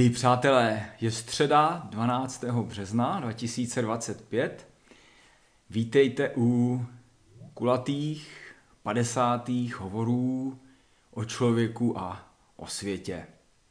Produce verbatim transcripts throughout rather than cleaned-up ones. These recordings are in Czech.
Milí přátelé, je středa dvanáctého března dva tisíce dvacet pět. Vítejte u kulatých padesátých hovorů o člověku a o světě.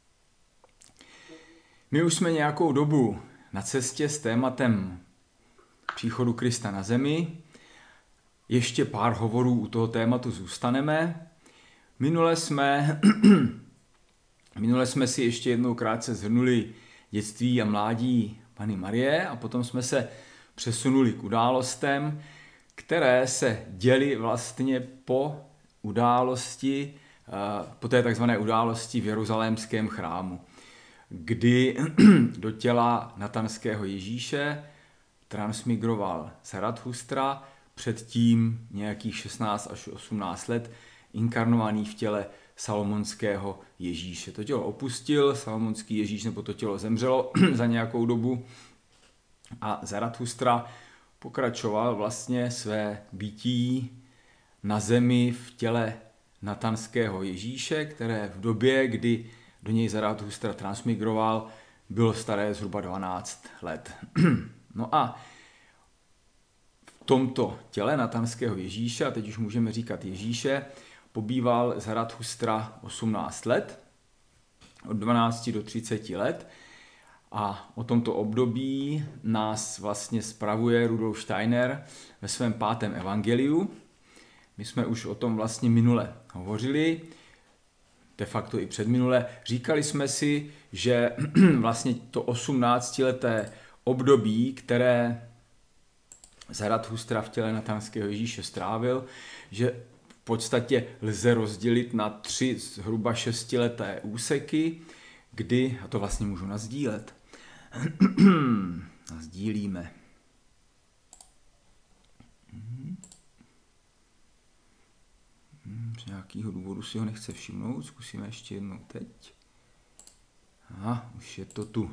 My už jsme nějakou dobu na cestě s tématem příchodu Krista na zemi. Ještě pár hovorů u toho tématu zůstaneme. Minule jsme... Minule jsme si ještě jednou krátce shrnuli dětství a mládí Panny Marie a potom jsme se přesunuli k událostem, které se děly vlastně po události, po té takzvané události v Jeruzalémském chrámu, kdy do těla natanského Ježíše transmigroval Zarathustra, předtím nějakých šestnáct až osmnáct let inkarnovaný v těle Salomonského Ježíše. To tělo opustil, Salomonský Ježíš, nebo to tělo zemřelo za nějakou dobu a Zarathustra pokračoval vlastně své bytí na zemi v těle natanského Ježíše, které v době, kdy do něj Zarathustra transmigroval, bylo staré zhruba dvanáct let. No a v tomto těle natanského Ježíše, a teď už můžeme říkat Ježíše, pobýval Zarathustra osmnáct let, od dvanácti do třiceti let, a o tomto období nás vlastně spravuje Rudolf Steiner ve svém pátém evangeliu. My jsme už o tom vlastně minule hovořili, de facto i předminule. Říkali jsme si, že vlastně to osmnáctileté období, které Zarathustra v těle natanského Ježíše strávil, že v podstatě lze rozdělit na tři zhruba šestileté úseky, kdy, a to vlastně můžu nazdílet, nazdílíme. Z nějakého důvodu si ho nechce všimnout, zkusíme ještě jednou teď. Aha, už je to tu.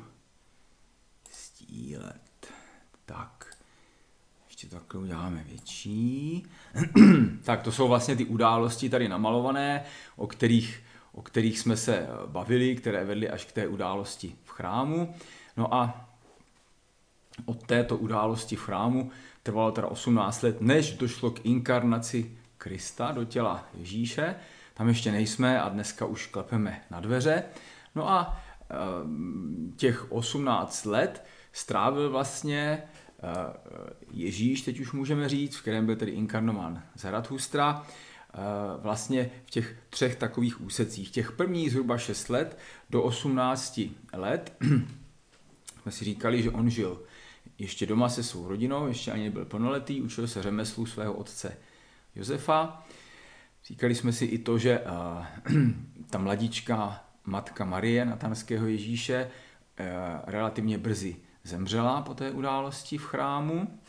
Sdílet. Tak. Ještě takhle uděláme větší. Tak to jsou vlastně ty události tady namalované, o kterých, o kterých jsme se bavili, které vedly až k té události v chrámu. No a od této události v chrámu trvalo teda osmnáct let, než došlo k inkarnaci Krista do těla Ježíše. Tam ještě nejsme a dneska už klepeme na dveře. No a těch osmnáct let strávil vlastně Ježíš, teď už můžeme říct, v kterém byl tedy inkarnován Zarathustra, vlastně v těch třech takových úsecích. Těch prvních zhruba šest let do osmnácti let jsme si říkali, že on žil ještě doma se svou rodinou, ještě ani nebyl plnoletý, učil se řemeslu svého otce Josefa. Říkali jsme si i to, že ta mladička matka Marie, natanského Ježíše, relativně brzy zemřela po té události v chrámu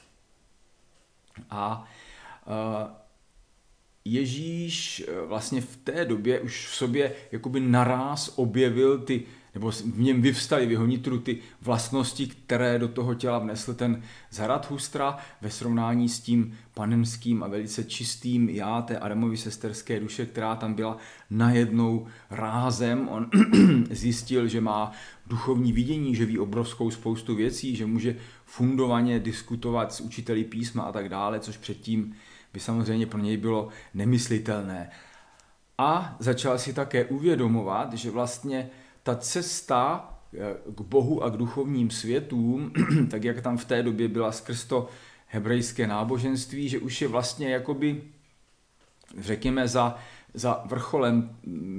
a Ježíš vlastně v té době už v sobě jakoby naráz objevil ty, nebo v něm vyvstaly v jeho nitru ty vlastnosti, které do toho těla vnesl ten Zarathustra ve srovnání s tím panenským a velice čistým já té Adamovy sesterské duše, která tam byla najednou rázem. On zjistil, že má duchovní vidění, že ví obrovskou spoustu věcí, že může fundovaně diskutovat s učiteli písma a tak dále, což předtím by samozřejmě pro něj bylo nemyslitelné. A začal si také uvědomovat, že vlastně ta cesta k Bohu a k duchovním světům, tak jak tam v té době byla skrz to hebrejské náboženství, že už je vlastně jakoby, řekněme, za, za vrcholem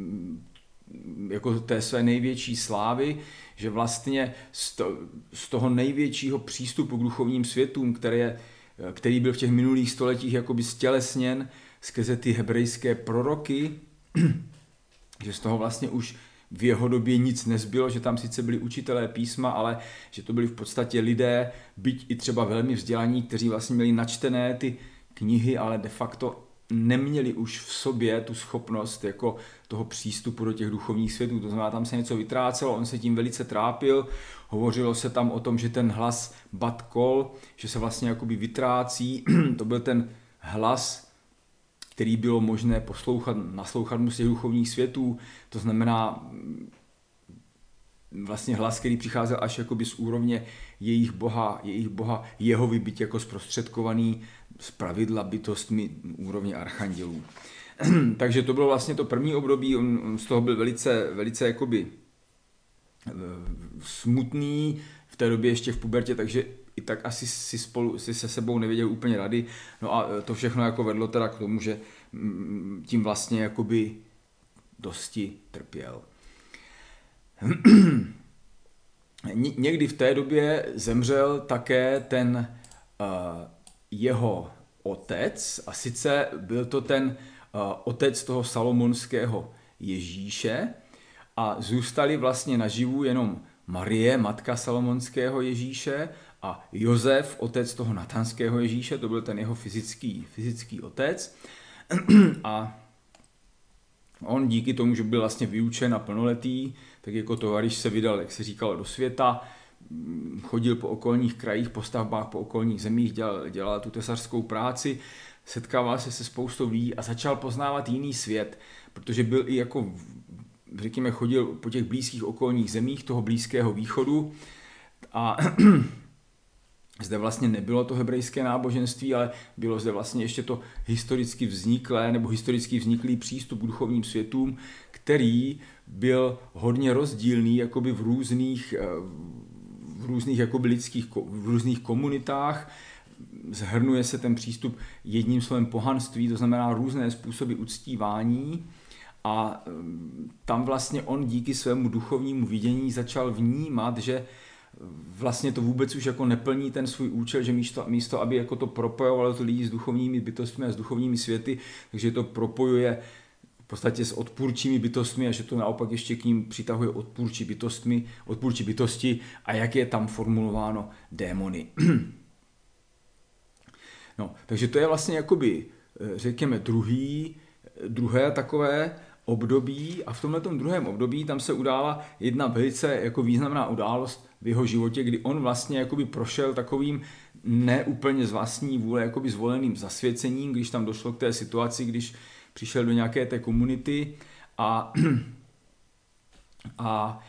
jako té své největší slávy, že vlastně z, to, z toho největšího přístupu k duchovním světům, který, který byl v těch minulých stoletích jakoby stělesněn skrze ty hebrejské proroky, že z toho vlastně už v jeho době nic nezbylo, že tam sice byli učitelé písma, ale že to byli v podstatě lidé, byť i třeba velmi vzdělaní, kteří vlastně měli načtené ty knihy, ale de facto neměli už v sobě tu schopnost jako toho přístupu do těch duchovních světů. To znamená, tam se něco vytrácelo, on se tím velice trápil, hovořilo se tam o tom, že ten hlas bat kol, že se vlastně jakoby vytrácí, to byl ten hlas, který bylo možné poslouchat, naslouchat mu z těch duchovních světů, to znamená vlastně hlas, který přicházel až jakoby z úrovně jejich boha, jejich boha Jehovy, byť jako zprostředkovaný z pravidla bytostmi úrovně archandělů. Takže to bylo vlastně to první období, on, on z toho byl velice, velice jakoby smutný, v té době ještě v pubertě, takže i tak asi si, spolu, si se sebou nevěděl úplně rady. No a to všechno jako vedlo teda k tomu, že tím vlastně jakoby dosti trpěl. Někdy v té době zemřel také ten uh, jeho otec, a sice byl to ten uh, otec toho salomonského Ježíše, a zůstali vlastně naživu jenom Marie, matka salomonského Ježíše, a Josef, otec toho natanského Ježíše, to byl ten jeho fyzický, fyzický otec. A on díky tomu, že byl vlastně vyučen a plnoletý, tak jako tovariš se vydal, jak se říkalo, do světa, chodil po okolních krajích, po stavbách, po okolních zemích, dělal, dělal tu tesařskou práci, setkával se se spoustou lidí a začal poznávat jiný svět, protože byl i jako, řekněme, chodil po těch blízkých okolních zemích toho Blízkého východu a zde vlastně nebylo to hebrejské náboženství, ale bylo zde vlastně ještě to historicky vzniklé nebo historicky vzniklý přístup k duchovním světům, který byl hodně rozdílný jakoby v různých, v různých jakoby lidských, v různých komunitách. Zhrnuje se ten přístup jedním slovem pohanství, to znamená různé způsoby uctívání. A tam vlastně on díky svému duchovnímu vidění začal vnímat, že vlastně to vůbec už jako neplní ten svůj účel, že místo, místo aby jako to propojovalo to lidi s duchovními bytostmi a s duchovními světy, takže to propojuje v podstatě s odpůrčími bytostmi a že to naopak ještě k ním přitahuje odpůrčí bytostmi, odpůrčí bytosti a jak je tam formulováno démony. No, takže to je vlastně jakoby, řekněme, druhý, druhé takové období a v tomhletom druhém období tam se udála jedna velice jako významná událost v jeho životě, kdy on vlastně jakoby prošel takovým neúplně z vlastní vůle jakoby zvoleným zasvěcením, když tam došlo k té situaci, když přišel do nějaké té komunity a, a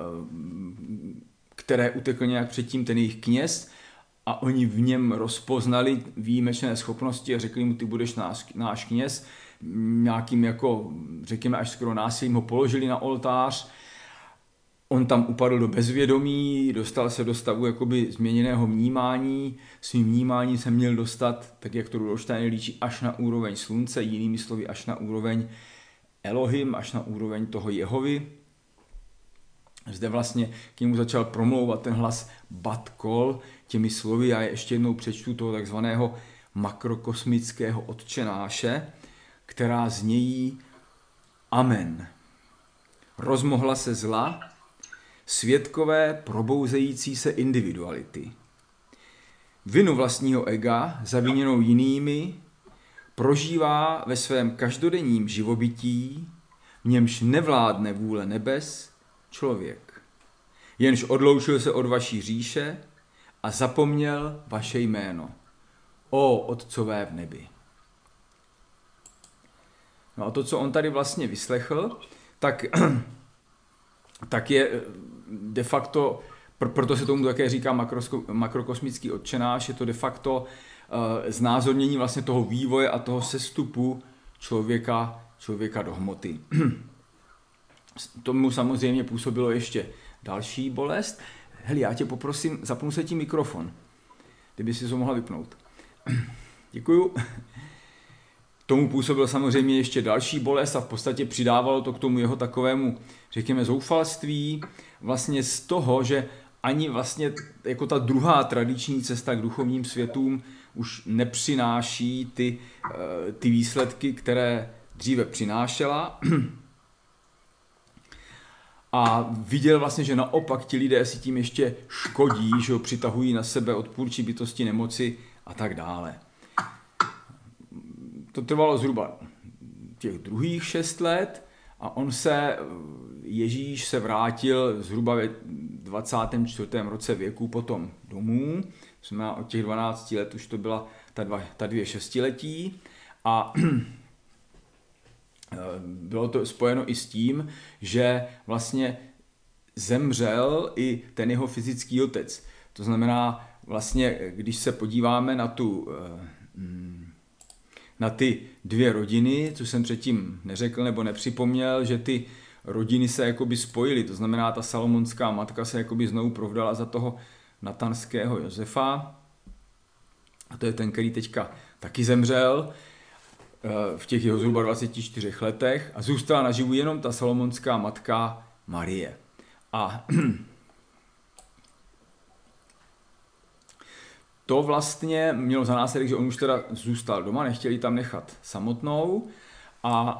které utekl nějak předtím ten jejich kněz a oni v něm rozpoznali výjimečné schopnosti a řekli mu, ty budeš náš, náš kněz, nějakým jako, řekněme, až skoro násilím ho položili na oltář. On tam upadl do bezvědomí, dostal se do stavu jakoby změněného vnímání. Svým vnímáním se měl dostat, tak jak to Rudolf Steiner líčí, až na úroveň slunce, jinými slovy až na úroveň Elohim, až na úroveň toho Jehovy. Zde vlastně k němu začal promlouvat ten hlas Bat Kol těmi slovy, já ještě jednou přečtu toho takzvaného makrokosmického otčenáše, která znějí Amen. Rozmohla se zla, svědkové probouzející se individuality. Vinu vlastního ega, zaviněnou jinými, prožívá ve svém každodenním živobytí, v němž nevládne vůle nebes, člověk. Jenž odloučil se od vaší říše a zapomněl vaše jméno. O otcové v nebi. No a to, co on tady vlastně vyslechl, tak, tak je de facto, proto se tomu také říká makrokosmický otčenáš, je to de facto uh, znázornění vlastně toho vývoje a toho sestupu člověka, člověka do hmoty. Tomu samozřejmě působilo ještě další bolest. Heli, já tě poprosím, zapnu se ti mikrofon, kdyby si to mohla vypnout. Děkuju. Tomu působil samozřejmě ještě další bolest a v podstatě přidávalo to k tomu jeho takovému, řekněme, zoufalství, vlastně z toho, že ani vlastně jako ta druhá tradiční cesta k duchovním světům už nepřináší ty, ty výsledky, které dříve přinášela. A viděl vlastně, že naopak ti lidé si tím ještě škodí, že ho přitahují na sebe odpůrčí bytosti, nemoci a tak dále. To trvalo zhruba těch druhých šest let a on se, Ježíš se vrátil zhruba ve dvacátém čtvrtém roce věku potom domů. Jsme od těch dvanácti let už to byla ta, dva, ta dvě šestiletí a bylo to spojeno i s tím, že vlastně zemřel i ten jeho fyzický otec. To znamená, vlastně, když se podíváme na tu, na ty dvě rodiny, co jsem předtím neřekl nebo nepřipomněl, že ty rodiny se jakoby spojily. To znamená, ta salomonská matka se jakoby znovu provdala za toho natanského Josefa. A to je ten, který teďka taky zemřel v těch jeho zhruba dvaceti čtyřech letech a zůstala naživu jenom ta salomonská matka Marie. A to vlastně mělo za následek, že on už teda zůstal doma, nechtěli tam nechat samotnou a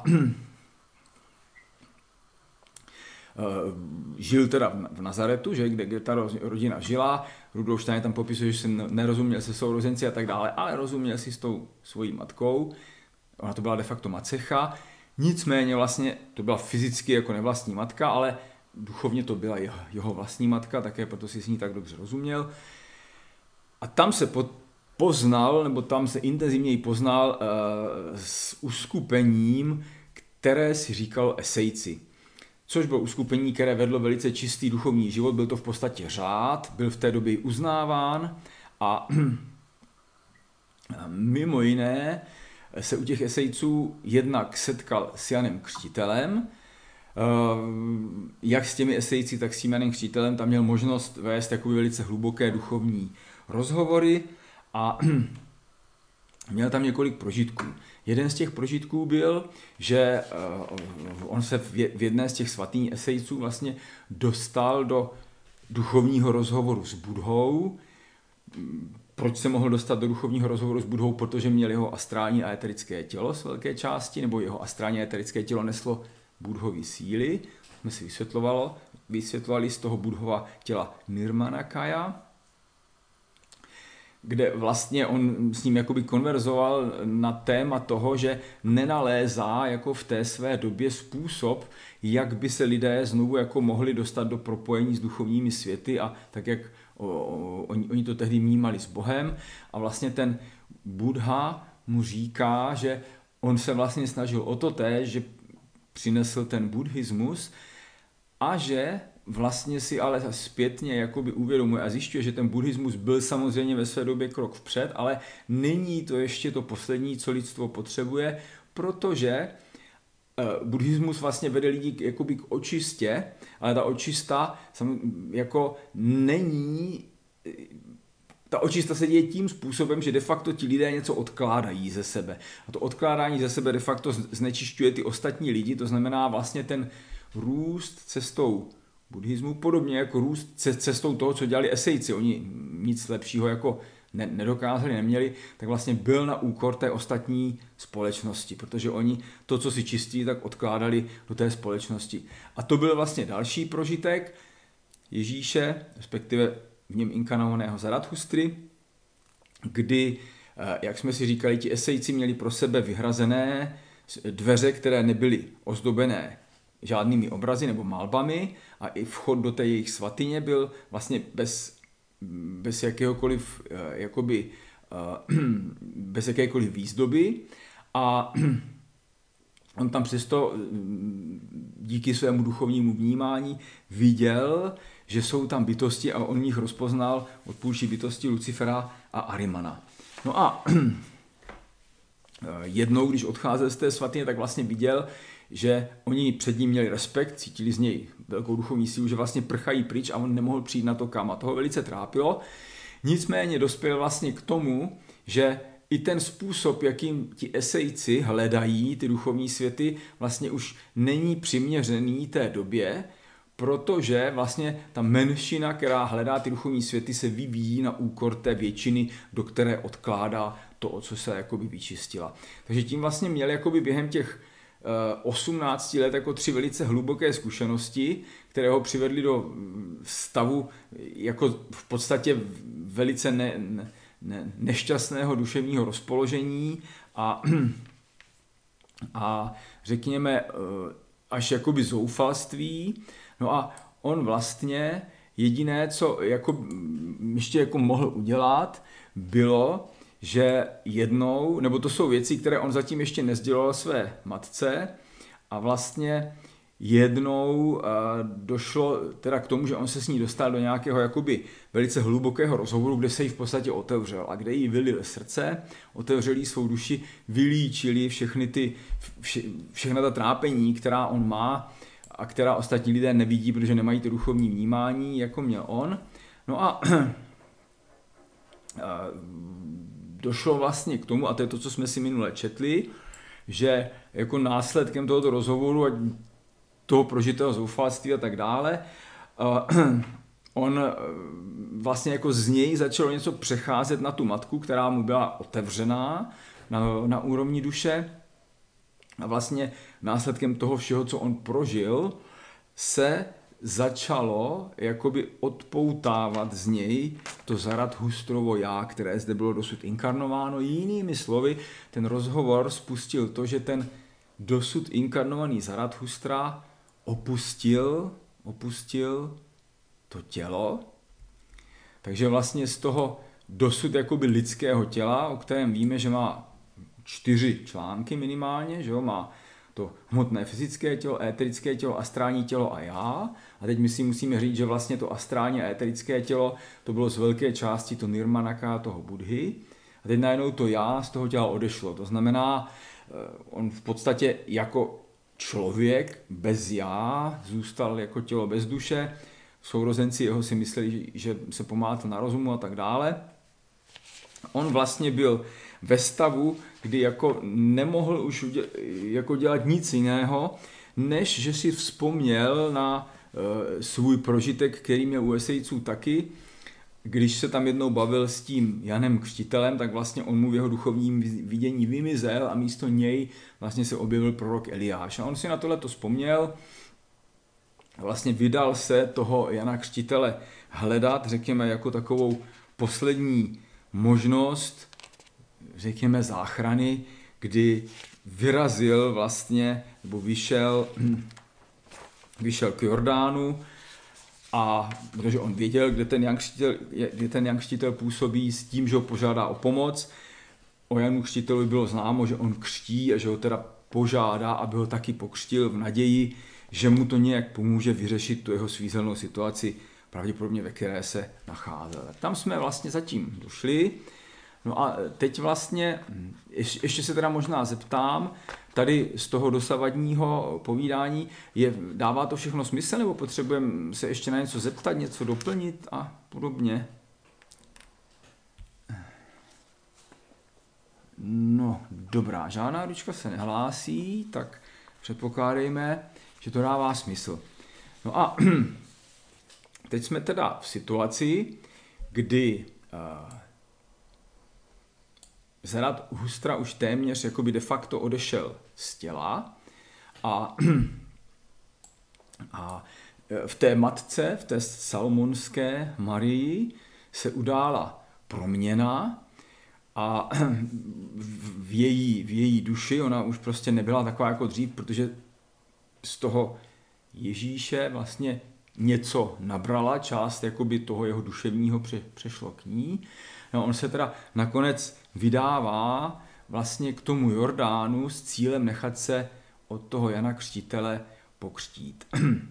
žil teda v Nazaretu, že, kde, kde ta rodina žila. Rudolf Steiner tam popisuje, že se nerozuměl se sourozenci a tak dále, ale rozuměl si s tou svojí matkou. Ona to byla de facto macecha. Nicméně vlastně to byla fyzicky jako nevlastní matka, ale duchovně to byla jeho, jeho vlastní matka, také proto si s ní tak dobře rozuměl. A tam se poznal, nebo tam se intenzivněji poznal uh, s uskupením, které si říkalo Esejci. Což bylo uskupení, které vedlo velice čistý duchovní život, byl to v podstatě řád, byl v té době uznáván a mimo jiné se u těch Esejců jednak setkal s Janem Křtitelem. Jak s těmi Esejci, tak s Janem Křtitelem tam měl možnost vést takové velice hluboké duchovní rozhovory a měl tam několik prožitků. Jeden z těch prožitků byl, že on se v jedné z těch svatyní Esejců vlastně dostal do duchovního rozhovoru s Budhou. Proč se mohl dostat do duchovního rozhovoru s Budhou? Protože měl jeho astrální a eterické tělo z velké části, nebo jeho astrální a eterické tělo neslo Budhovy síly. Jsme si vysvětlovalo, vysvětlovali z toho Budhova těla Nirmanakaya, kde vlastně on s ním jakoby konverzoval na téma toho, že nenalézá jako v té své době způsob, jak by se lidé znovu jako mohli dostat do propojení s duchovními světy a tak, jak o, o, oni, oni to tehdy vnímali s Bohem. A vlastně ten Buddha mu říká, že on se vlastně snažil o to též, že přinesl ten buddhismus a že vlastně si ale zpětně jakoby uvědomuje a zjišťuje, že ten buddhismus byl samozřejmě ve své době krok vpřed, ale není to ještě to poslední, co lidstvo potřebuje, protože buddhismus vlastně vede lidi jakoby k očistě, ale ta očista jako není, ta očista se děje tím způsobem, že de facto ti lidé něco odkládají ze sebe. A to odkládání ze sebe de facto znečišťuje ty ostatní lidi, to znamená vlastně ten růst cestou buddhismu, podobně jako růst cestou toho, co dělali Esejci. Oni nic lepšího jako ne- nedokázali, neměli, tak vlastně byl na úkor té ostatní společnosti, protože oni to, co si čistí, tak odkládali do té společnosti. A to byl vlastně další prožitek Ježíše, respektive v něm inkarnovaného Zarathustry, kdy, jak jsme si říkali, ti Esejci měli pro sebe vyhrazené dveře, které nebyly ozdobené žádnými obrazy nebo malbami a i vchod do té jejich svatyně byl vlastně bez, bez jakéhokoliv, jakoby, bez jakékoliv výzdoby a on tam přesto díky svému duchovnímu vnímání viděl, že jsou tam bytosti a on jich rozpoznal odpůrčí bytosti Lucifera a Arimana. No a jednou, když odcházel z té svatyně, tak vlastně viděl, že oni před ním měli respekt, cítili z něj velkou duchovní sílu, že vlastně prchají pryč a on nemohl přijít na to kam. A toho velice trápilo. Nicméně dospěl vlastně k tomu, že i ten způsob, jakým ti Esejci hledají ty duchovní světy, vlastně už není přiměřený té době, protože vlastně ta menšina, která hledá ty duchovní světy, se vyvíjí na úkor té většiny, do které odkládá to, o co se jakoby vyčistila. Takže tím vlastně měli jakoby během těch osmnácti let jako tři velice hluboké zkušenosti, které ho přivedly do stavu jako v podstatě velice ne, ne, nešťastného duševního rozpoložení a, a řekněme až jakoby zoufalství. No a on vlastně jediné, co jako, ještě jako mohl udělat, bylo, že jednou, nebo to jsou věci, které on zatím ještě nesdělal své matce a vlastně jednou došlo teda k tomu, že on se s ní dostal do nějakého jakoby velice hlubokého rozhovoru, kde se jí v podstatě otevřel a kde jí vylil srdce, otevřel jí svou duši, vylíčili všechny ty, vše, všechna ta trápení, která on má a která ostatní lidé nevidí, protože nemají to duchovní vnímání, jako měl on. No a, a došlo vlastně k tomu, a to je to, co jsme si minule četli, že jako následkem tohoto rozhovoru a toho prožitého zoufalství a tak dále, on vlastně jako z něj začalo něco přecházet na tu matku, která mu byla otevřená na, na úrovni duše. A vlastně následkem toho všeho, co on prožil, se začalo jakoby odpoutávat z něj to Zarathustrovo já, které zde bylo dosud inkarnováno. Jinými slovy, ten rozhovor spustil to, že ten dosud inkarnovaný Zarathustra opustil, opustil to tělo. Takže vlastně z toho dosud jakoby lidského těla, o kterém víme, že má čtyři články minimálně, že jo, má to hmotné fyzické tělo, éterické tělo, astrální tělo a já. A teď my si musíme říct, že vlastně to astrální a éterické tělo, to bylo z velké části to nirmanaka toho Buddhy. A teď najednou to já z toho těla odešlo. To znamená, on v podstatě jako člověk bez já zůstal jako tělo bez duše. Sourozenci jeho si mysleli, že se pomátl na rozumu a tak dále. On vlastně byl ve stavu, kdy jako nemohl už jako dělat nic jiného, než že si vzpomněl na e, svůj prožitek, který měl u Esejců taky. Když se tam jednou bavil s tím Janem Křtitelem, tak vlastně on mu v jeho duchovním vidění vymizel a místo něj vlastně se objevil prorok Eliáš. A on si na tohle to vzpomněl, vlastně vydal se toho Jana Křtitele hledat, řekněme, jako takovou poslední možnost, řekněme, záchrany, kdy vyrazil vlastně, nebo vyšel, vyšel k Jordánu, a protože on věděl, kde ten Jan Křtitel, kde ten Jan Křtitel působí s tím, že ho požádá o pomoc. O Janu Křtitelovi bylo známo, že on křtí a že ho teda požádá, aby ho taky pokřtil v naději, že mu to nějak pomůže vyřešit tu jeho svízelnou situaci, pravděpodobně ve které se nacházel. Tam jsme vlastně zatím došli. No a teď vlastně, ještě se teda možná zeptám, tady z toho dosavadního povídání, je, dává to všechno smysl, nebo potřebujeme se ještě na něco zeptat, něco doplnit a podobně? No, dobrá, žádná ručka se nehlásí, tak předpokládejme, že to dává smysl. No a teď jsme teda v situaci, kdy uh, Zarathustra už téměř jakoby de facto odešel z těla a, a v té matce, v té Salomonské Marii se udála proměna a v její, v její duši ona už prostě nebyla taková jako dřív, protože z toho Ježíše vlastně něco nabrala, část jakoby toho jeho duševního pře, přešlo k ní. No, on se teda nakonec vydává vlastně k tomu Jordánu s cílem nechat se od toho Jana Křtitele pokřtít.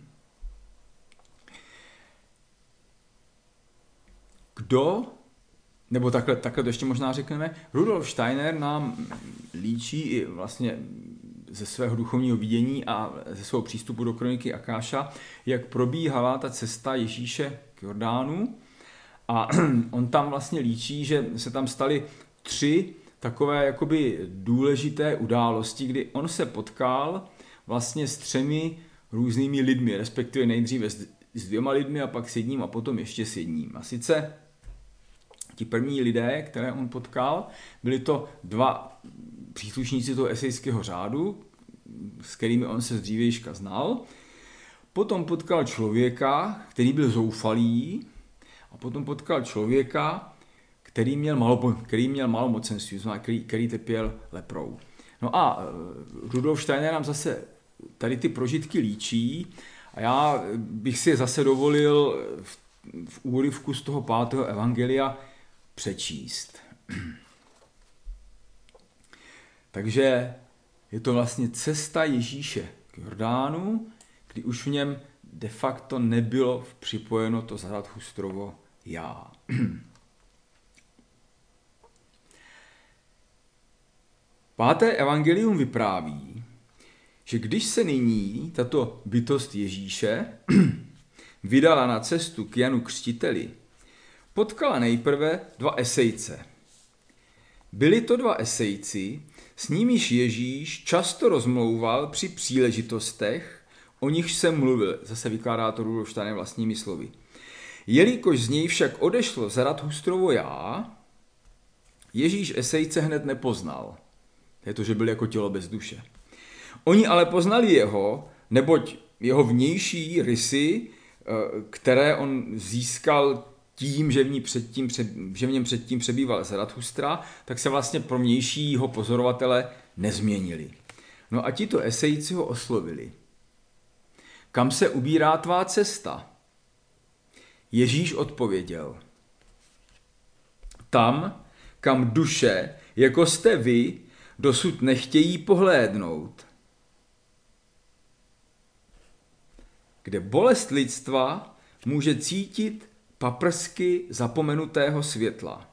Kdo, nebo takhle, takhle to ještě možná řekneme, Rudolf Steiner nám líčí i vlastně ze svého duchovního vidění a ze svého přístupu do kroniky Akáša, jak probíhala ta cesta Ježíše k Jordánu. A on tam vlastně líčí, že se tam staly tři takové jakoby důležité události, kdy on se potkal vlastně s třemi různými lidmi, respektive nejdříve s dvěma lidmi a pak s jedním a potom ještě s jedním. A sice ti první lidé, které on potkal, byli to dva příslušníci toho esejského řádu, s kterými on se z dřívějška znal. Potom potkal člověka, který byl zoufalý, a potom potkal člověka, který měl, malo, který měl malomocenství, který, který trpěl leprou. No a Rudolf Steiner nám zase tady ty prožitky líčí a já bych si je zase dovolil v, v úryvku z toho pátého evangelia přečíst. Takže je to vlastně cesta Ježíše k Jordánu, kdy už v něm de facto nebylo připojeno to Zarathustrovo já. Páté evangelium vypráví, že když se nyní tato bytost Ježíše vydala na cestu k Janu Křtiteli, potkala nejprve dva esejce. Byli to dva esejci, s nimiž Ježíš často rozmlouval při příležitostech, o nichž jsem mluvil, zase vykládá to Rudolf Steiner vlastními slovy. Jelikož z něj však odešlo Zarathustrovo já, Ježíš esejce hned nepoznal. Je to, že byl jako tělo bez duše. Oni ale poznali jeho, neboť jeho vnější rysy, které on získal tím, že v, ní předtím, že v něm předtím přebýval Zarathustra, tak se vlastně pro vnějšího pozorovatele nezměnili. No a tito esejci ho oslovili. Kam se ubírá tvá cesta? Ježíš odpověděl. Tam, kam duše, jako jste vy, dosud nechtějí pohlédnout. Kde bolest lidstva může cítit paprsky zapomenutého světla.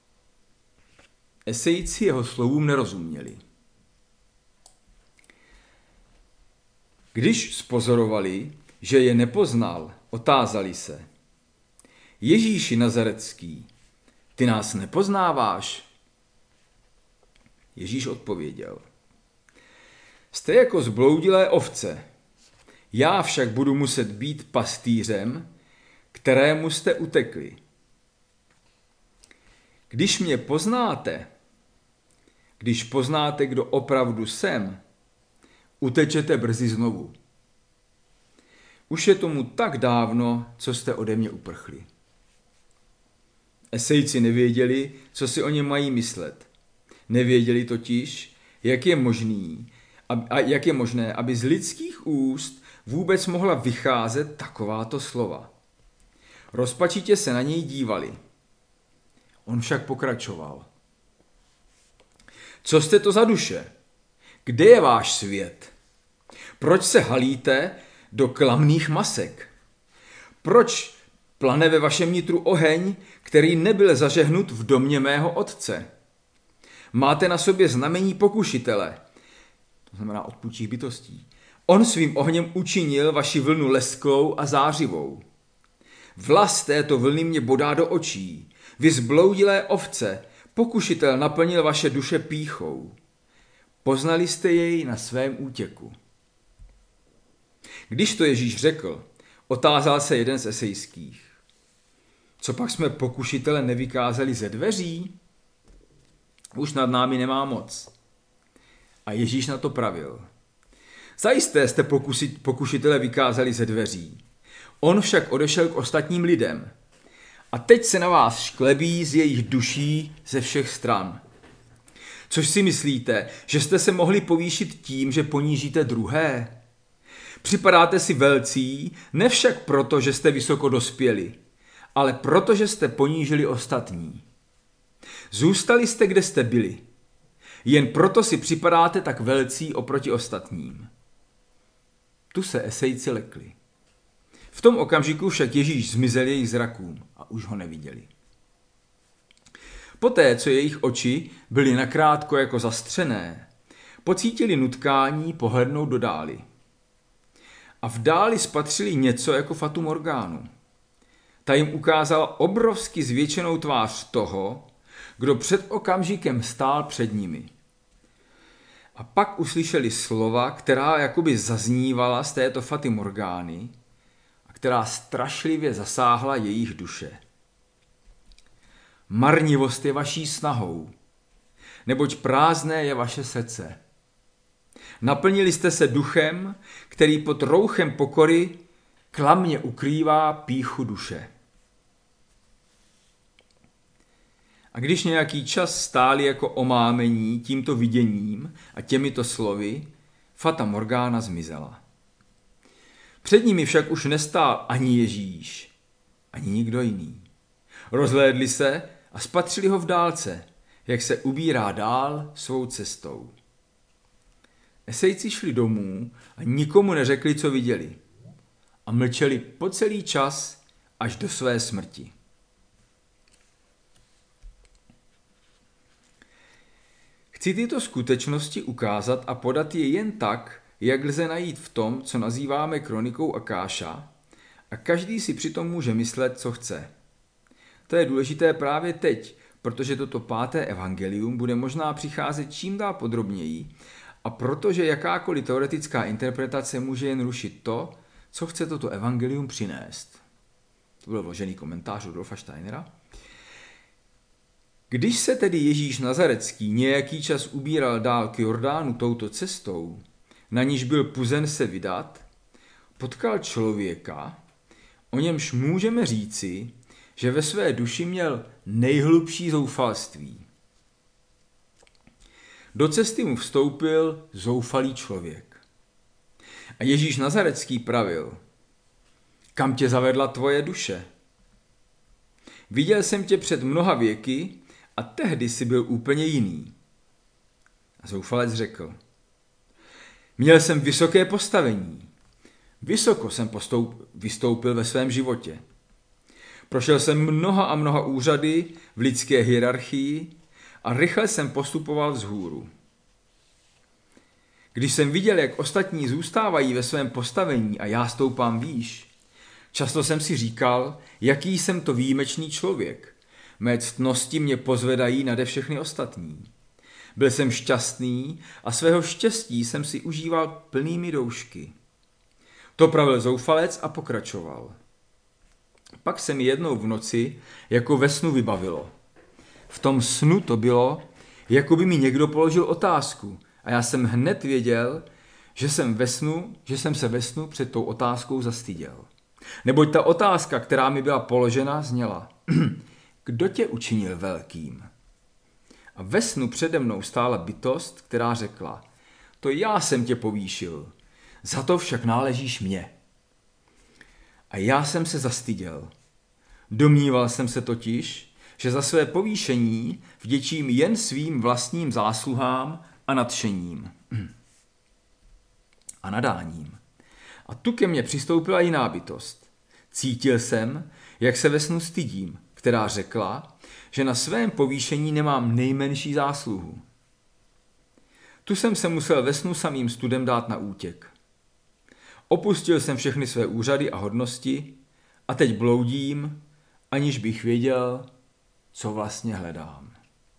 Esejci jeho slovům nerozuměli. Když spozorovali, že je nepoznal, otázali se. Ježíši Nazarecký, ty nás nepoznáváš? Ježíš odpověděl. Jste jako zbloudilé ovce, já však budu muset být pastýřem, kterému jste utekli. Když mě poznáte, když poznáte, kdo opravdu jsem, utečete brzy znovu. Už je tomu tak dávno, co jste ode mě uprchli. Esejci nevěděli, co si o něm mají myslet. Nevěděli totiž, jak je možný, a jak je možné, aby z lidských úst vůbec mohla vycházet takováto slova. Rozpačitě se na něj dívali. On však pokračoval. Co jste to za duše? Kde je váš svět? Proč se halíte do klamných masek? Proč plane ve vašem nitru oheň, který nebyl zažehnut v domě mého otce? Máte na sobě znamení pokušitele, to znamená odpůrčích bytostí. On svým ohněm učinil vaši vlnu lesklou a zářivou. Vlas této vlny mě bodá do očí. Vy zbloudilé ovce, pokušitel naplnil vaše duše pýchou. Poznali jste jej na svém útěku. Když to Ježíš řekl, otázal se jeden z esejských. Co pak jsme pokušitele nevykázali ze dveří? Už nad námi nemá moc. A Ježíš na to pravil. Zajisté jste pokusit, pokušitele vykázali ze dveří. On však odešel k ostatním lidem. A teď se na vás šklebí z jejich duší ze všech stran. Což si myslíte, že jste se mohli povýšit tím, že ponížíte druhé? Připadáte si velcí, ne však proto, že jste vysoko dospěli, ale proto, že jste ponížili ostatní. Zůstali jste, kde jste byli. Jen proto si připadáte tak velcí oproti ostatním. Tu se esejci lekli. V tom okamžiku však Ježíš zmizel jejich zrakům a už ho neviděli. Poté, co jejich oči byly nakrátko jako zastřené, pocítili nutkání pohlednout do dály. A v dáli spatřili něco jako fatu morgánu. Ta jim ukázala obrovsky zvětšenou tvář toho, kdo před okamžikem stál před nimi. A pak uslyšeli slova, která jakoby zaznívala z této faty morgány a která strašlivě zasáhla jejich duše. Marnivost je vaší snahou, neboť prázdné je vaše srdce. Naplnili jste se duchem, který pod rouchem pokory klamně ukrývá pýchu duše. A když nějaký čas stáli jako omámení tímto viděním a těmito slovy, fata morgána zmizela. Před nimi však už nestál ani Ježíš, ani nikdo jiný. Rozhlédli se a spatřili ho v dálce, jak se ubírá dál svou cestou. Esejci šli domů a nikomu neřekli, co viděli. a mlčeli po celý čas až do své smrti. Chci tyto skutečnosti ukázat a podat je jen tak, jak lze najít v tom, co nazýváme kronikou Akáša, a každý si přitom může myslet, co chce. To je důležité právě teď, protože toto páté evangelium bude možná přicházet čím dál podrobněji a protože jakákoliv teoretická interpretace může jen rušit to, co chce toto evangelium přinést. To byl vložený komentář Rudolfa Steinera. Když se tedy Ježíš Nazarecký nějaký čas ubíral dál k Jordánu touto cestou, na níž byl puzen se vydat, potkal člověka, o němž můžeme říci, že ve své duši měl nejhlubší zoufalství. Do cesty mu vstoupil zoufalý člověk. A Ježíš Nazarecký pravil: kam tě zavedla tvoje duše? Viděl jsem tě před mnoha věky a tehdy jsi byl úplně jiný. A zoufalec řekl: měl jsem vysoké postavení. Vysoko jsem postoup, vystoupil ve svém životě. Prošel jsem mnoha a mnoha úřady v lidské hierarchii a rychle jsem postupoval vzhůru. Když jsem viděl, jak ostatní zůstávají ve svém postavení a já stoupám výš, často jsem si říkal, jaký jsem to výjimečný člověk. Mé ctnosti mě pozvedají nade všechny ostatní. Byl jsem šťastný a svého štěstí jsem si užíval plnými doušky. To pravil zoufalec a pokračoval. Pak se mi jednou v noci jako ve snu vybavilo. V tom snu to bylo, jako by mi někdo položil otázku a já jsem hned věděl, že jsem, ve snu, že jsem se ve snu před tou otázkou zastyděl. Neboť ta otázka, která mi byla položena, zněla: kdo tě učinil velkým? A ve snu přede mnou stála bytost, která řekla: to já jsem tě povýšil, za to však náležíš mně. A já jsem se zastyděl. Domníval jsem se totiž, že za své povýšení vděčím jen svým vlastním zásluhám a nadšením a nadáním. A tu ke mně přistoupila jiná bytost. Cítil jsem, jak se ve snu stydím, která řekla, že na svém povýšení nemám nejmenší zásluhu. Tu jsem se musel ve snu samým studem dát na útěk. Opustil jsem všechny své úřady a hodnosti a teď bloudím, aniž bych věděl, co vlastně hledám.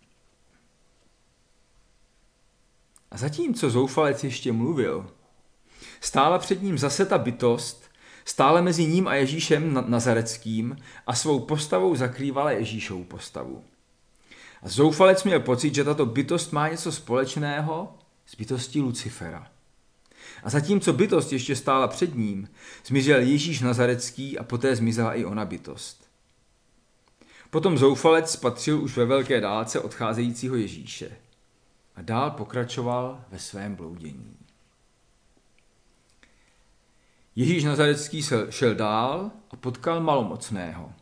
A zatímco zoufalec ještě mluvil, stála před ním zase ta bytost, stále mezi ním a Ježíšem Nazareckým a svou postavou zakrývala Ježíšovu postavu. A zoufalec měl pocit, že tato bytost má něco společného s bytostí Lucifera. A zatímco bytost ještě stála před ním, zmizel Ježíš Nazarecký a poté zmizela i ona bytost. Potom zoufalec spatřil už ve velké dálce odcházejícího Ježíše a dál pokračoval ve svém bloudění. Ježíš Nazarecký šel dál a potkal malomocného.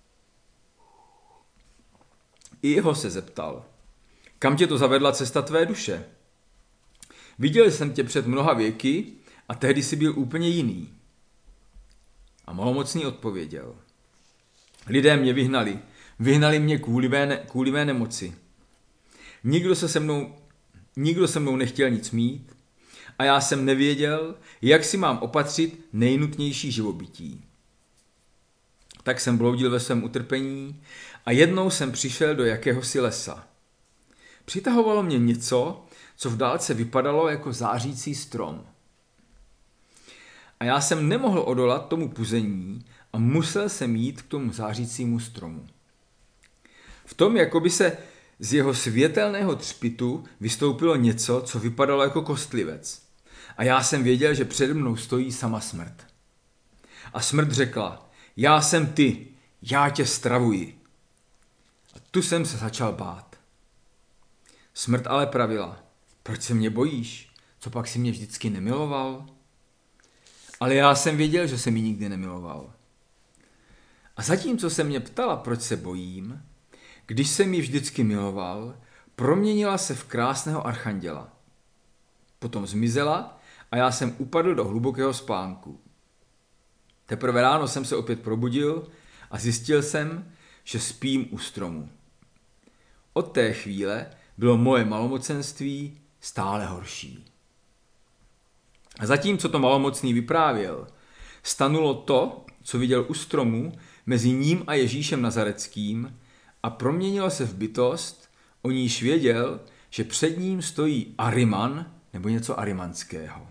I jeho se zeptal: kam tě to zavedla cesta tvé duše? Viděl jsem tě před mnoha věky a tehdy jsi byl úplně jiný. A malomocný odpověděl: lidé mě vyhnali, vyhnali mě kvůli mé, ne, kvůli mé nemoci. Nikdo se se mnou, nikdo se mnou nechtěl nic mít a já jsem nevěděl, jak si mám opatřit nejnutnější živobytí. Tak jsem bloudil ve svém utrpení a jednou jsem přišel do jakéhosi lesa. Přitahovalo mě něco, co v dálce vypadalo jako zářící strom. A já jsem nemohl odolat tomu puzení a musel jsem jít k tomu zářícímu stromu. V tom, jako by se z jeho světelného třpitu vystoupilo něco, co vypadalo jako kostlivec. A já jsem věděl, že přede mnou stojí sama smrt. A smrt řekla: já jsem ty, já tě stravuji. A tu jsem se začal bát. Smrt ale pravila: proč se mě bojíš? Co pak si mě vždycky nemiloval? Ale já jsem věděl, že jsem ji nikdy nemiloval. A zatímco se mě ptala, proč se bojím, když jsem ji vždycky miloval, proměnila se v krásného archanděla. Potom zmizela a já jsem upadl do hlubokého spánku. Teprve ráno jsem se opět probudil a zjistil jsem, že spím u stromu. Od té chvíle bylo moje malomocenství stále horší. A zatímco to malomocný vyprávěl, stanulo to, co viděl u stromu, mezi ním a Ježíšem Nazareckým a proměnilo se v bytost, o níž věděl, že před ním stojí Ariman nebo něco arimanského.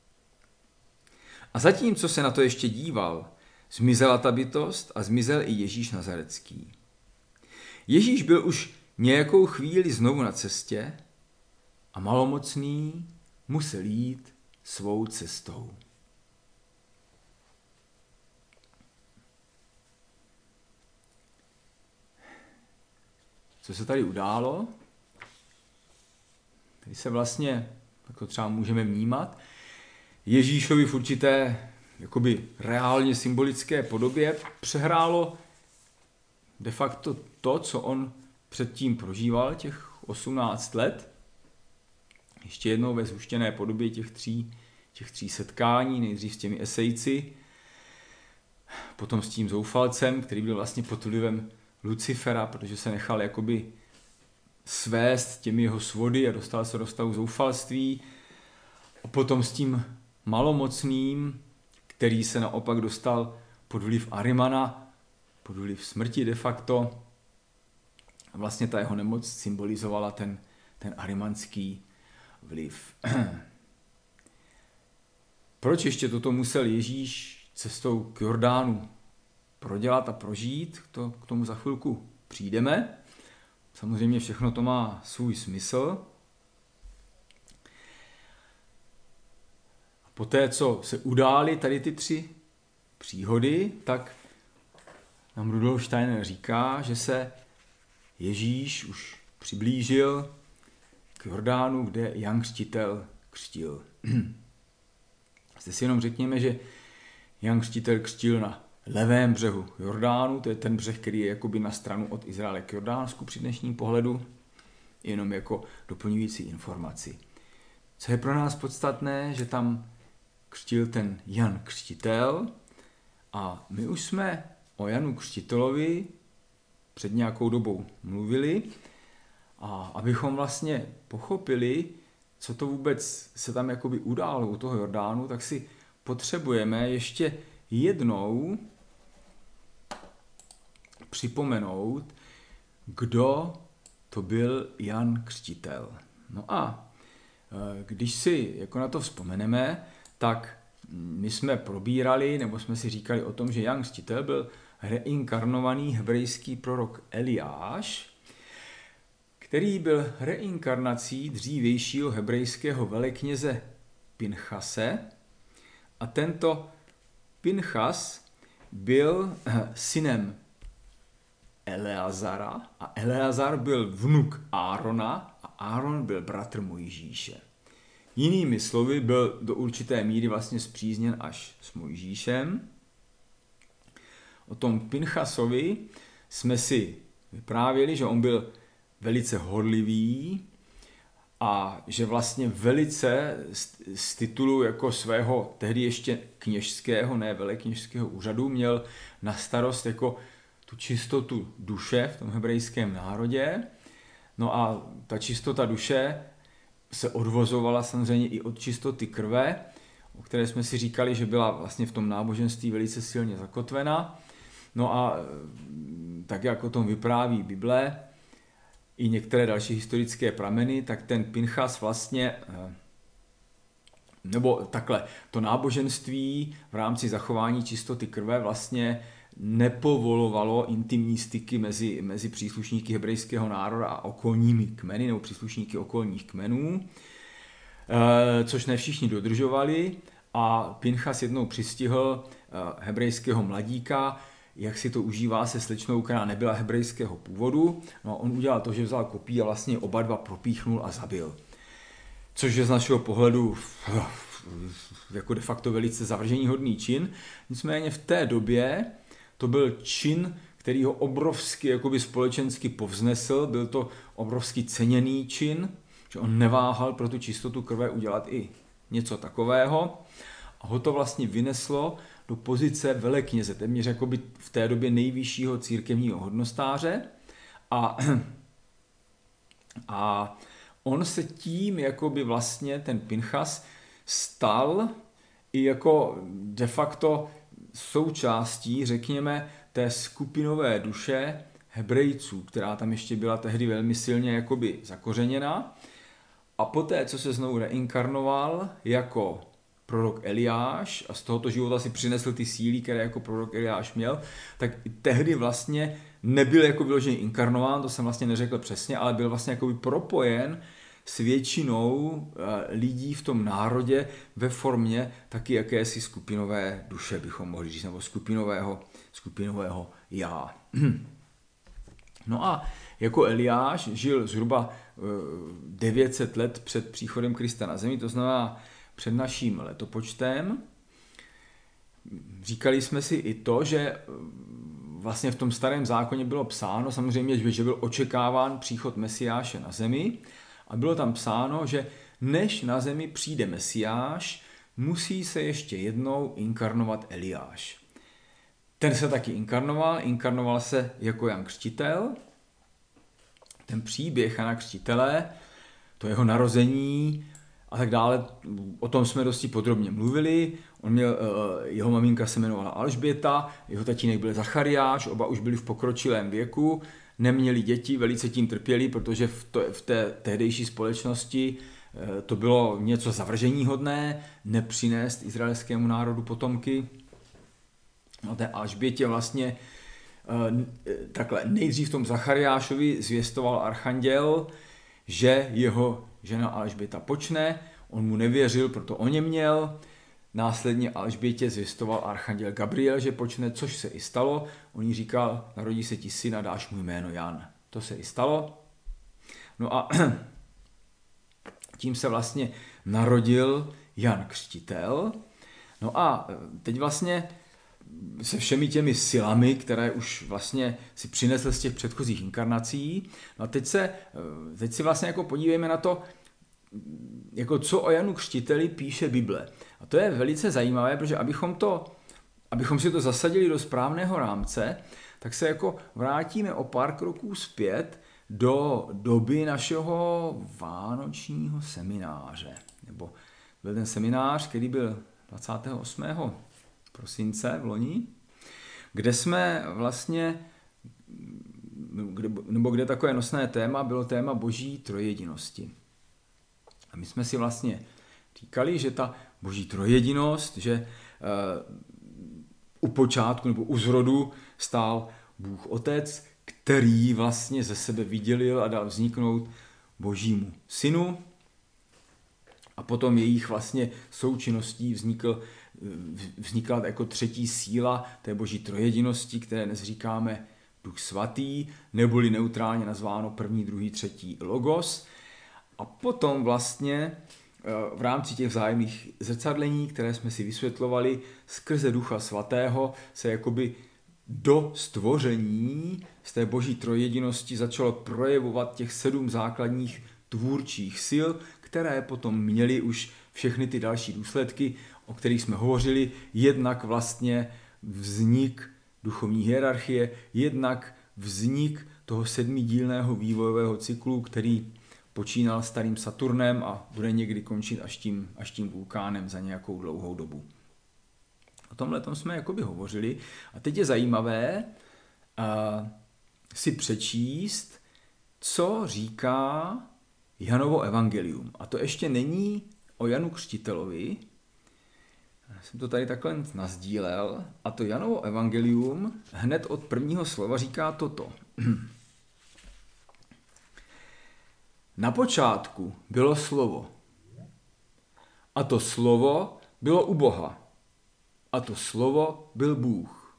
A zatímco se na to ještě díval, zmizela ta bytost a zmizel i Ježíš Nazarecký. Ježíš byl už nějakou chvíli znovu na cestě a malomocný musel jít svou cestou. Co se tady událo? Tady se vlastně, tak to třeba můžeme vnímat, Ježíšovi v určité jakoby reálně symbolické podobě přehrálo de facto to, co on předtím prožíval, těch osmnáct let. Ještě jednou ve zhuštěné podobě těch tří, těch tří setkání, nejdřív s těmi esejci, potom s tím zoufalcem, který byl vlastně pod vlivem Lucifera, protože se nechal jakoby svést těmi jeho svody a dostal se do stavu zoufalství. A potom s tím malomocným, který se naopak dostal pod vliv Arimana, pod vliv smrti de facto. A vlastně ta jeho nemoc symbolizovala ten, ten arimanský vliv. Proč ještě toto musel Ježíš cestou k Jordánu prodělat a prožít? To, k tomu za chvilku přijdeme. Samozřejmě všechno to má svůj smysl. A poté, co se udály tady ty tři příhody, tak nám Rudolf Steiner říká, že se Ježíš už přiblížil k Jordánu, kde Jan Křtitel křtil. Zde si jenom řekněme, že Jan Křtitel křtil na levém břehu Jordánu, to je ten břeh, který je jakoby na stranu od Izraele k Jordánsku při dnešním pohledu, jenom jako doplňující informaci. Co je pro nás podstatné, že tam křtil ten Jan Křtitel a my už jsme o Janu Křtitelovi před nějakou dobou mluvili a abychom vlastně pochopili, co to vůbec se tam jakoby událo u toho Jordánu, tak si potřebujeme ještě jednou připomenout, kdo to byl Jan Křtitel. No a když si jako na to vzpomeneme, tak my jsme probírali, nebo jsme si říkali o tom, že Jan Křtitel byl reinkarnovaný hebrejský prorok Eliáš, který byl reinkarnací dřívějšího hebrejského velekněze Pinchase. A tento Pinchas byl synem Eleazara a Eleazar byl vnuk Árona a Áron byl bratr Mojžíše. Jinými slovy byl do určité míry vlastně spřízněn až s Mojžíšem. O tom Pinchasovi jsme si vyprávěli, že on byl velice horlivý a že vlastně velice z titulu jako svého tehdy ještě kněžského, ne velekněžského úřadu měl na starost jako tu čistotu duše v tom hebrejském národě. No a ta čistota duše se odvozovala samozřejmě i od čistoty krve, o které jsme si říkali, že byla vlastně v tom náboženství velice silně zakotvena. No a tak, jak o tom vypráví Bible i některé další historické prameny, tak ten Pinchas vlastně, nebo takhle, to náboženství v rámci zachování čistoty krve vlastně nepovolovalo intimní styky mezi, mezi příslušníky hebrejského národa a okolními kmeny, nebo příslušníky okolních kmenů, což ne všichni dodržovali a Pinchas jednou přistihl hebrejského mladíka, jak si to užívá se slečnou, která nebyla hebrejského původu. No a on udělal to, že vzal kopí a vlastně oba dva propíchnul a zabil. Což je z našeho pohledu jako de facto velice zavrženíhodný čin. Nicméně v té době to byl čin, který ho obrovsky jakoby společensky povznesl. Byl to obrovsky ceněný čin, že on neváhal pro tu čistotu krve udělat i něco takového. A ho to vlastně vyneslo do pozice velekněze, téměř jakoby v té době nejvyššího církevního hodnostáře. A, a on se tím, jakoby vlastně ten Pinchas, stal i jako de facto součástí, řekněme, té skupinové duše Hebrejců, která tam ještě byla tehdy velmi silně jakoby zakořeněna. A poté, co se znovu reinkarnoval jako prorok Eliáš a z tohoto života si přinesl ty síly, které jako prorok Eliáš měl, tak tehdy vlastně nebyl jako vyloženě inkarnován, to jsem vlastně neřekl přesně, ale byl vlastně jakoby propojen s většinou lidí v tom národě ve formě taky jakési skupinové duše, bychom mohli říct, nebo skupinového, skupinového já. No a jako Eliáš žil zhruba devět set let před příchodem Krista na zemi, to znamená před naším letopočtem. Říkali jsme si i to, že vlastně v tom starém zákoně bylo psáno, samozřejmě, že byl očekáván příchod Mesiáše na zemi, a bylo tam psáno, že než na zemi přijde Mesiáš, musí se ještě jednou inkarnovat Eliáš. Ten se taky inkarnoval, inkarnoval se jako Jan Křtitel. Ten příběh Jana Křtitele, to jeho narození a tak dále, o tom jsme dosti podrobně mluvili. On měl, jeho maminka se jmenovala Alžběta, jeho tatínek byl Zachariáš, oba už byli v pokročilém věku, neměli děti, velice tím trpěli, protože v, to, v té tehdejší společnosti to bylo něco zavrženíhodné, nepřinést izraelskému národu potomky. No, té Alžbětě vlastně takhle nejdřív tomu Zachariášovi zvěstoval archanděl, že jeho žena Alžběta počne, on mu nevěřil, proto o něm měl. Následně Alžbětě zvěstoval archanděl Gabriel, že počne, což se i stalo. On jí říkal, narodí se ti syn a dáš mu jméno Jan. To se i stalo. No a tím se vlastně narodil Jan Křtitel. No a teď vlastně se všemi těmi silami, které už vlastně si přinesl z těch předchozích inkarnací. No a teď, se, teď si vlastně jako podívejme na to, jako co o Janu Křtiteli píše Bible. A to je velice zajímavé, protože abychom, to, abychom si to zasadili do správného rámce, tak se jako vrátíme o pár kroků zpět do doby našeho vánočního semináře. Nebo byl ten seminář, který byl dvacátého osmého prosince v loni, kde jsme vlastně, kde, nebo kde takové nosné téma bylo téma boží trojjedinosti. A my jsme si vlastně říkali, že ta boží trojjedinost, že e, u počátku nebo u zrodu stál Bůh Otec, který vlastně ze sebe vydělil a dal vzniknout božímu synu. A potom jejich vlastně součinností vznikl, vznikla jako třetí síla té boží trojjedinosti, které dnes říkáme Duch svatý, neboli neutrálně nazváno první, druhý, třetí logos. A potom vlastně v rámci těch vzájemných zrcadlení, které jsme si vysvětlovali, skrze Ducha svatého se jakoby do stvoření z té boží trojjedinosti začalo projevovat těch sedm základních tvůrčích sil, které potom měly už všechny ty další důsledky, o kterých jsme hovořili, jednak vlastně vznik duchovní hierarchie, jednak vznik toho sedmidílného vývojového cyklu, který počínal starým Saturnem a bude někdy končit až tím, až tím vulkánem za nějakou dlouhou dobu. O tomhle tom jsme jakoby hovořili a teď je zajímavé uh, si přečíst, co říká Janovo evangelium. A to ještě není o Janu Křtitelovi, já jsem to tady takhle nasdílel, a to Janovo evangelium hned od prvního slova říká toto. Na počátku bylo slovo. A to slovo bylo u Boha. A to slovo byl Bůh.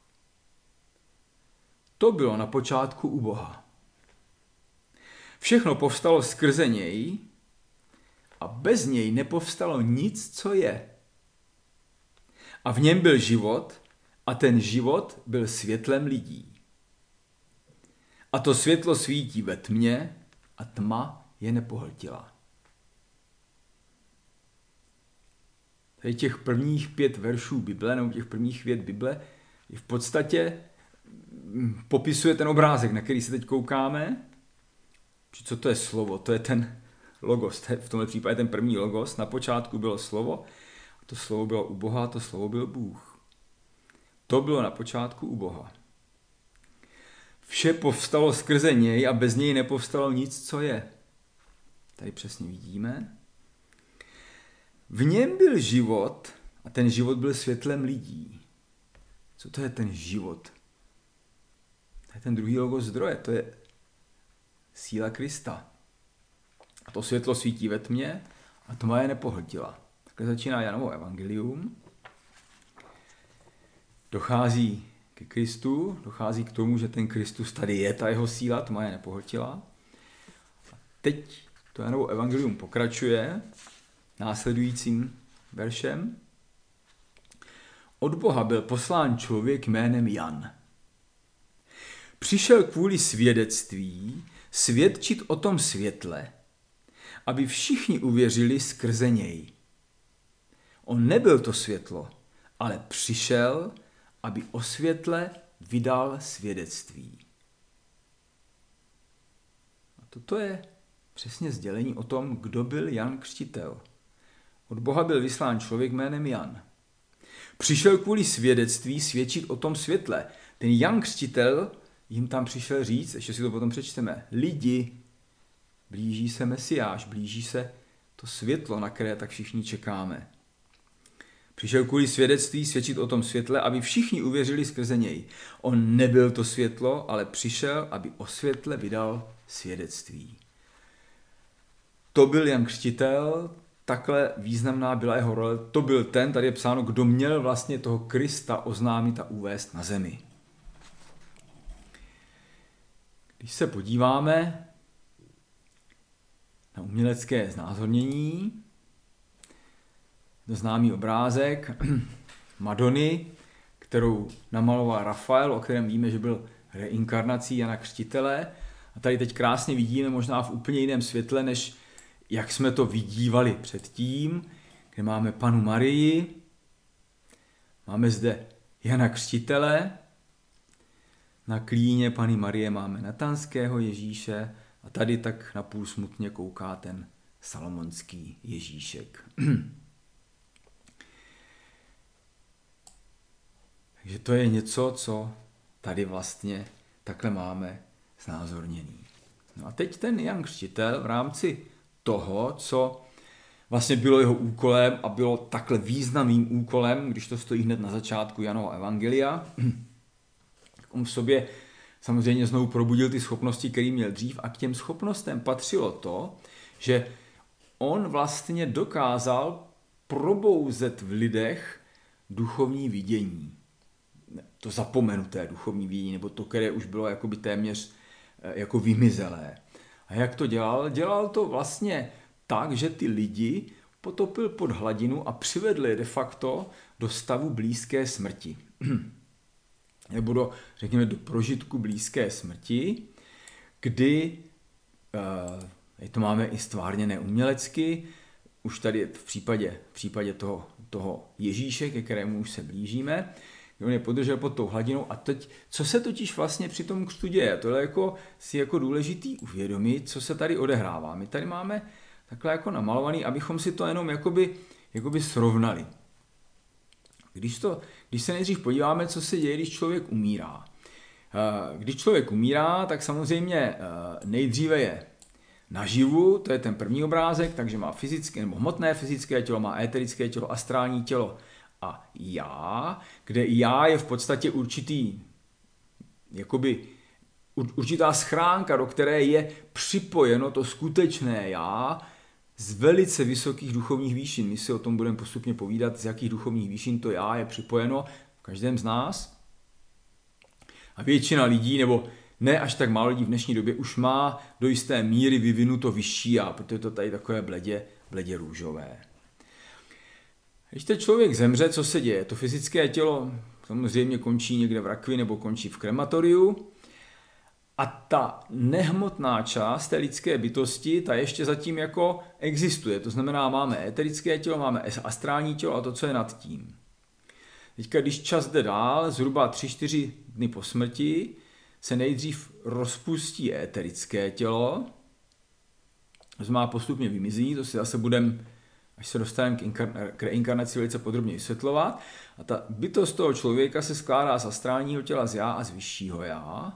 To bylo na počátku u Boha. Všechno povstalo skrze něj a bez něj nepovstalo nic, co je. A v něm byl život a ten život byl světlem lidí. A to světlo svítí ve tmě a tma je nepohltila. tady těch prvních pět veršů Bible, nebo těch prvních vět Bible, je v podstatě popisuje ten obrázek, na který se teď koukáme. Co to je slovo? To je ten logos, v tomhle případě ten první logos. Na počátku bylo slovo, a to slovo bylo u Boha, a to slovo byl Bůh. To bylo na počátku u Boha. Vše povstalo skrze něj a bez něj nepovstalo nic, co je. Tady přesně vidíme. V něm byl život a ten život byl světlem lidí. Co to je ten život? To je ten druhý logos zdroje, to je síla Krista. A to světlo svítí ve tmě a tma je nepohltila. Takhle začíná Janovo evangelium. Dochází ke Kristu, dochází k tomu, že ten Kristus tady je, ta jeho síla, tma je nepohltila. A teď to Janovo evangelium pokračuje následujícím veršem. Od Boha byl poslán člověk jménem Jan. Přišel kvůli svědectví svědčit o tom světle, aby všichni uvěřili skrze něj. On nebyl to světlo, ale přišel, aby o světle vydal svědectví. A toto je přesně sdělení o tom, kdo byl Jan Křtitel. Od Boha byl vyslán člověk jménem Jan. Přišel kvůli svědectví svědčit o tom světle. Ten Jan Křtitel jim tam přišel říct, ještě si to potom přečteme, lidi, blíží se Mesiáš, blíží se to světlo, na které tak všichni čekáme. Přišel kvůli svědectví svědčit o tom světle, aby všichni uvěřili skrze něj. On nebyl to světlo, ale přišel, aby o světle vydal svědectví. To byl Jan Křtitel, takhle významná byla jeho role. To byl ten, tady je psáno, kdo měl vlastně toho Krista oznámit a uvést na zemi. Když se podíváme na umělecké znázornění, to známý obrázek Madony, kterou namaloval Rafael, o kterém víme, že byl reinkarnací Jana Křtitele. A tady teď krásně vidíme, možná v úplně jiném světle, než jak jsme to vidívali předtím, kde máme Panu Marii, máme zde Jana Křtitele, na klíně Panny Marie máme natanského Ježíše a tady tak napůl smutně kouká ten salomonský Ježíšek. Takže to je něco, co tady vlastně takhle máme znázorněný. No a teď ten Jan Křtitel v rámci toho, co vlastně bylo jeho úkolem a bylo takhle významným úkolem, když to stojí hned na začátku Janova evangelia, on v sobě samozřejmě znovu probudil ty schopnosti, které měl dřív a k těm schopnostem patřilo to, že on vlastně dokázal probouzet v lidech duchovní vidění. To zapomenuté duchovní vidění, nebo to, které už bylo jakoby téměř jako vymizelé. A jak to dělal? Dělal to vlastně tak, že ty lidi potopil pod hladinu a přivedl je de facto do stavu blízké smrti. Nebo do, řekněme, do prožitku blízké smrti, kdy, e, to máme i stvárněné umělecky, už tady v případě, v případě toho, toho Ježíše, ke kterému už se blížíme, on je podržel pod tou hladinou a teď, co se totiž vlastně při tom křtu děje? To je jako, si jako důležitý uvědomit, co se tady odehrává. My tady máme takhle jako namalovaný, abychom si to jenom jakoby, jakoby srovnali. Když, to, když se nejdřív podíváme, co se děje, když člověk umírá. Když člověk umírá, tak samozřejmě nejdříve je naživu, to je ten první obrázek, takže má fyzické nebo hmotné fyzické tělo, má éterické tělo, astrální tělo a já, kde já je v podstatě určitý, jakoby určitá schránka, do které je připojeno to skutečné já z velice vysokých duchovních výšin. My si o tom budeme postupně povídat, z jakých duchovních výšin to já je připojeno v každém z nás. A většina lidí, nebo ne až tak málo lidí v dnešní době, už má do jisté míry vyvinuto vyšší já, protože to tady takové bledě, bledě růžové. Když ten člověk zemře, co se děje? To fyzické tělo samozřejmě končí někde v rakvi nebo končí v krematoriu. A ta nehmotná část té lidské bytosti, ta ještě zatím jako existuje. To znamená, máme eterické tělo, máme astrální tělo a to, co je nad tím. Teďka, když čas jde dál, zhruba tři čtyři dny po smrti, se nejdřív rozpustí éterické tělo, to znamená postupně vymizí, to si zase budeme, až se dostaneme k, inkar- k reinkarnaci, velice podrobně vysvětlovat. A ta bytost toho člověka se skládá z astrálního těla, z já a z vyššího já.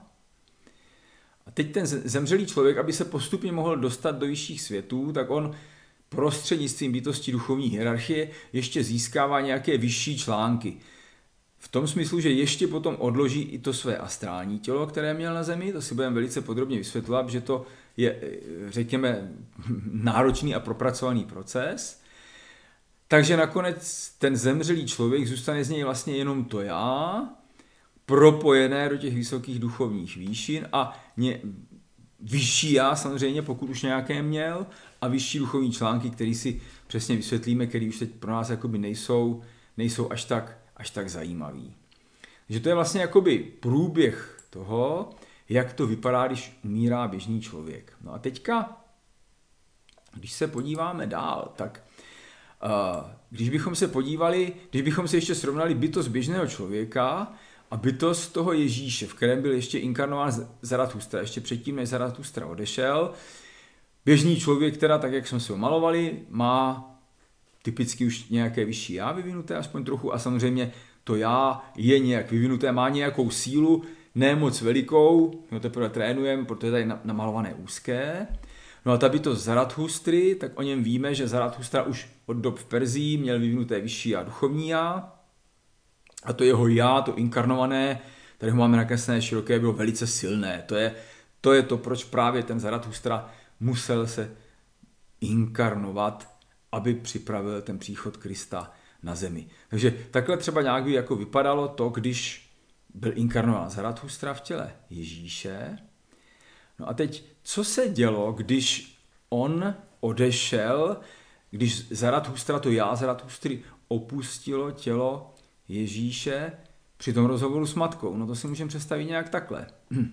A teď ten zemřelý člověk, aby se postupně mohl dostat do vyšších světů, tak on prostřednictvím bytosti duchovní hierarchie ještě získává nějaké vyšší články. V tom smyslu, že ještě potom odloží i to své astrální tělo, které měl na zemi, to si budeme velice podrobně vysvětlovat, že to je, řekněme, náročný a propracovaný proces. Takže nakonec ten zemřelý člověk zůstane z něj vlastně jenom to já, propojené do těch vysokých duchovních výšin a ně, vyšší já samozřejmě, pokud už nějaké měl, a vyšší duchovní články, které si přesně vysvětlíme, které už teď pro nás jakoby nejsou, nejsou až tak, až tak zajímavý. Takže to je vlastně jakoby průběh toho, jak to vypadá, když umírá běžný člověk. No a teďka, když se podíváme dál, tak uh, když bychom se podívali, když bychom se ještě srovnali bytost běžného člověka a bytost toho Ježíše, v kterém byl ještě inkarnován Zarathustra, ještě předtím, než Zarathustra odešel, běžný člověk, teda tak, jak jsme si ho malovali, má typicky už nějaké vyšší já vyvinuté, aspoň trochu, a samozřejmě to já je nějak vyvinuté, má nějakou sílu, ne moc velikou, no teprve trénujeme, protože je tady namalované úzké. No a ta bytost Zarathustry, tak o něm víme, že Zarathustra už od dob v Perzii měl vyvinuté vyšší já, duchovní já, a to jeho já, to inkarnované, tady ho máme nakreslené široké, bylo velice silné. To je, to je to, proč právě ten Zarathustra musel se inkarnovat, aby připravil ten příchod Krista na zemi. Takže takhle třeba nějak by jako vypadalo to, když byl inkarnován Zarathustra v těle Ježíše. No a teď, co se dělo, když on odešel, když Zarathustra, to já Zarathustry, opustilo tělo Ježíše při tom rozhovoru s matkou? No to si můžeme představit nějak takhle.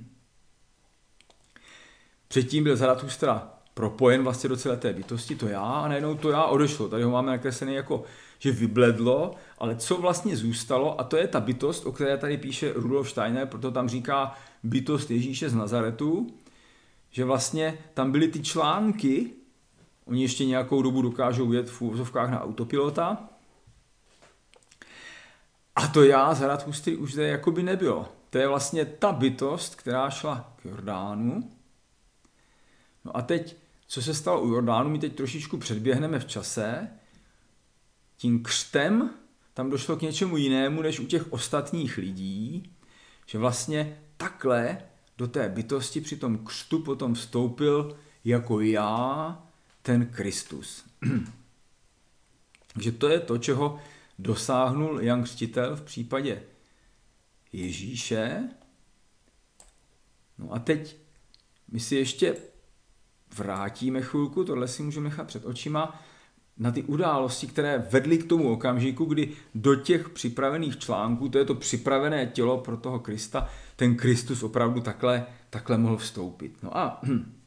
Předtím byl Zarathustra propojen vlastně do celé té bytosti, to já, a najednou to já odešlo. Tady ho máme nakreslené jako, že vybledlo, ale co vlastně zůstalo, a to je ta bytost, o které tady píše Rudolf Steiner, proto tam říká bytost Ježíše z Nazaretu, že vlastně tam byly ty články, oni ještě nějakou dobu dokážou jet v úvozovkách na autopilota, a to já Zarathustry už zde jakoby nebylo. To je vlastně ta bytost, která šla k Jordánu. No a teď, co se stalo u Jordánu, my teď trošičku předběhneme v čase. Tím křtem tam došlo k něčemu jinému, než u těch ostatních lidí, že vlastně takhle do té bytosti při tom křtu potom vstoupil jako já, ten Kristus. Takže to je to, čeho dosáhnul Jan Křtitel v případě Ježíše. No a teď my si ještě vrátíme chvilku, tohle si můžeme nechat před očima, na ty události, které vedly k tomu okamžiku, kdy do těch připravených článků, to je to připravené tělo pro toho Krista, ten Kristus opravdu takhle, takhle mohl vstoupit. No a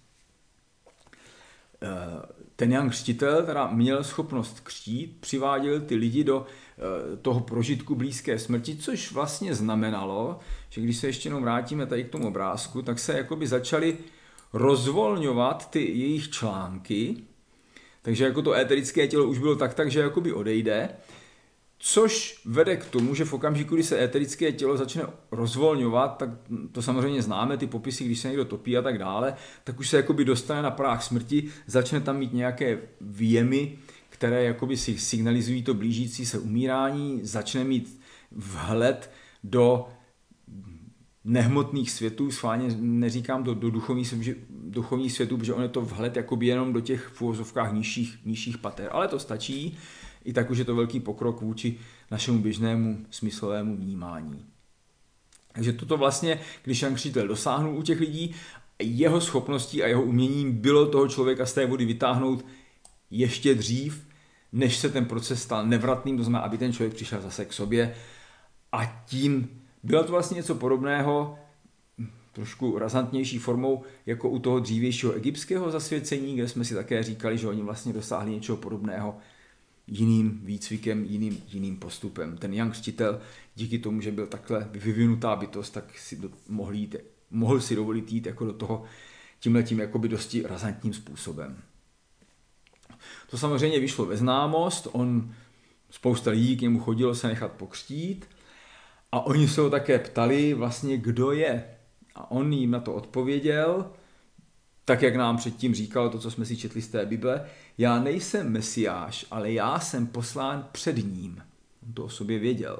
ten Jan Křtitel teda měl schopnost křtít, přiváděl ty lidi do toho prožitku blízké smrti, což vlastně znamenalo, že když se ještě jenom vrátíme tady k tomu obrázku, tak se jakoby začaly rozvolňovat ty jejich články, takže jako to éterické tělo už bylo tak, tak, že jakoby odejde, což vede k tomu, že v okamžiku, kdy se éterické tělo začne rozvolňovat, tak to samozřejmě známe, ty popisy, když se někdo topí a tak dále, tak už se jakoby dostane na práh smrti, začne tam mít nějaké výjemy, které jakoby si signalizují to blížící se umírání, začne mít vhled do nehmotných světů, schválně neříkám do, do duchovních, duchovních světů, protože on je to vhled jakoby jenom do těch v uvozovkách nižších, nižších pater, ale to stačí, i tak už je to velký pokrok vůči našemu běžnému smyslovému vnímání. Takže toto vlastně, když Jan Křtitel dosáhnul u těch lidí, jeho schopností a jeho uměním bylo toho člověka z té vody vytáhnout ještě dřív, než se ten proces stal nevratným, to znamená, aby ten člověk přišel zase k sobě, a tím bylo to vlastně něco podobného, trošku razantnější formou, jako u toho dřívějšího egyptského zasvěcení, kde jsme si také říkali, že oni vlastně dosáhli něčeho podobného jiným výcvikem, jiným, jiným postupem. Ten Jan Křtitel díky tomu, že byl takhle vyvinutá bytost, tak si do, mohl, jít, mohl si dovolit jít jako do toho tímhletím jakoby dosti razantním způsobem. To samozřejmě vyšlo ve známost, on, spousta lidí k němu chodilo se nechat pokřtít a oni se ho také ptali vlastně, kdo je. A on jim na to odpověděl, tak jak nám předtím říkal to, co jsme si četli z té Bible, já nejsem Mesiáš, ale já jsem poslán před ním. On to o sobě věděl.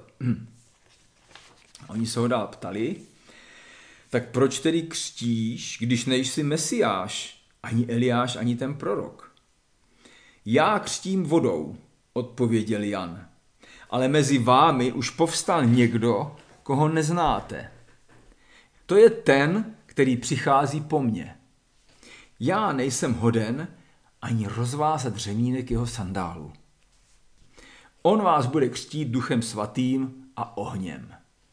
A oni se ho dál ptali, tak proč tedy křtíš, když nejsi Mesiáš, ani Eliáš, ani ten prorok? Já křtím vodou, odpověděl Jan, ale mezi vámi už povstal někdo, koho neznáte. To je ten, který přichází po mně. Já nejsem hoden ani rozvázat řemínek jeho sandálu. On vás bude křtít duchem svatým a ohněm.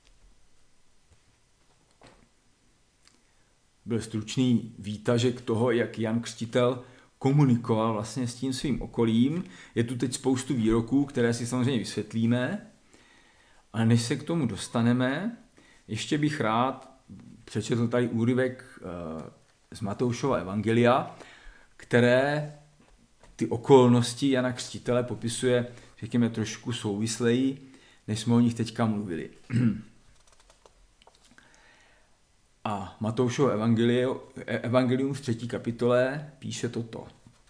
Byl stručný výtažek toho, jak Jan Křtitel komunikoval vlastně s tím svým okolím. Je tu teď spoustu výroků, které si samozřejmě vysvětlíme, ale než se k tomu dostaneme, ještě bych rád přečetl tady úryvek z Matoušova evangelia, které ty okolnosti Jana Křtitele popisuje, řekněme, trošku souvisleji, než jsme o nich teďka mluvili. A Matoušovo evangelium v třetí kapitole píše toto.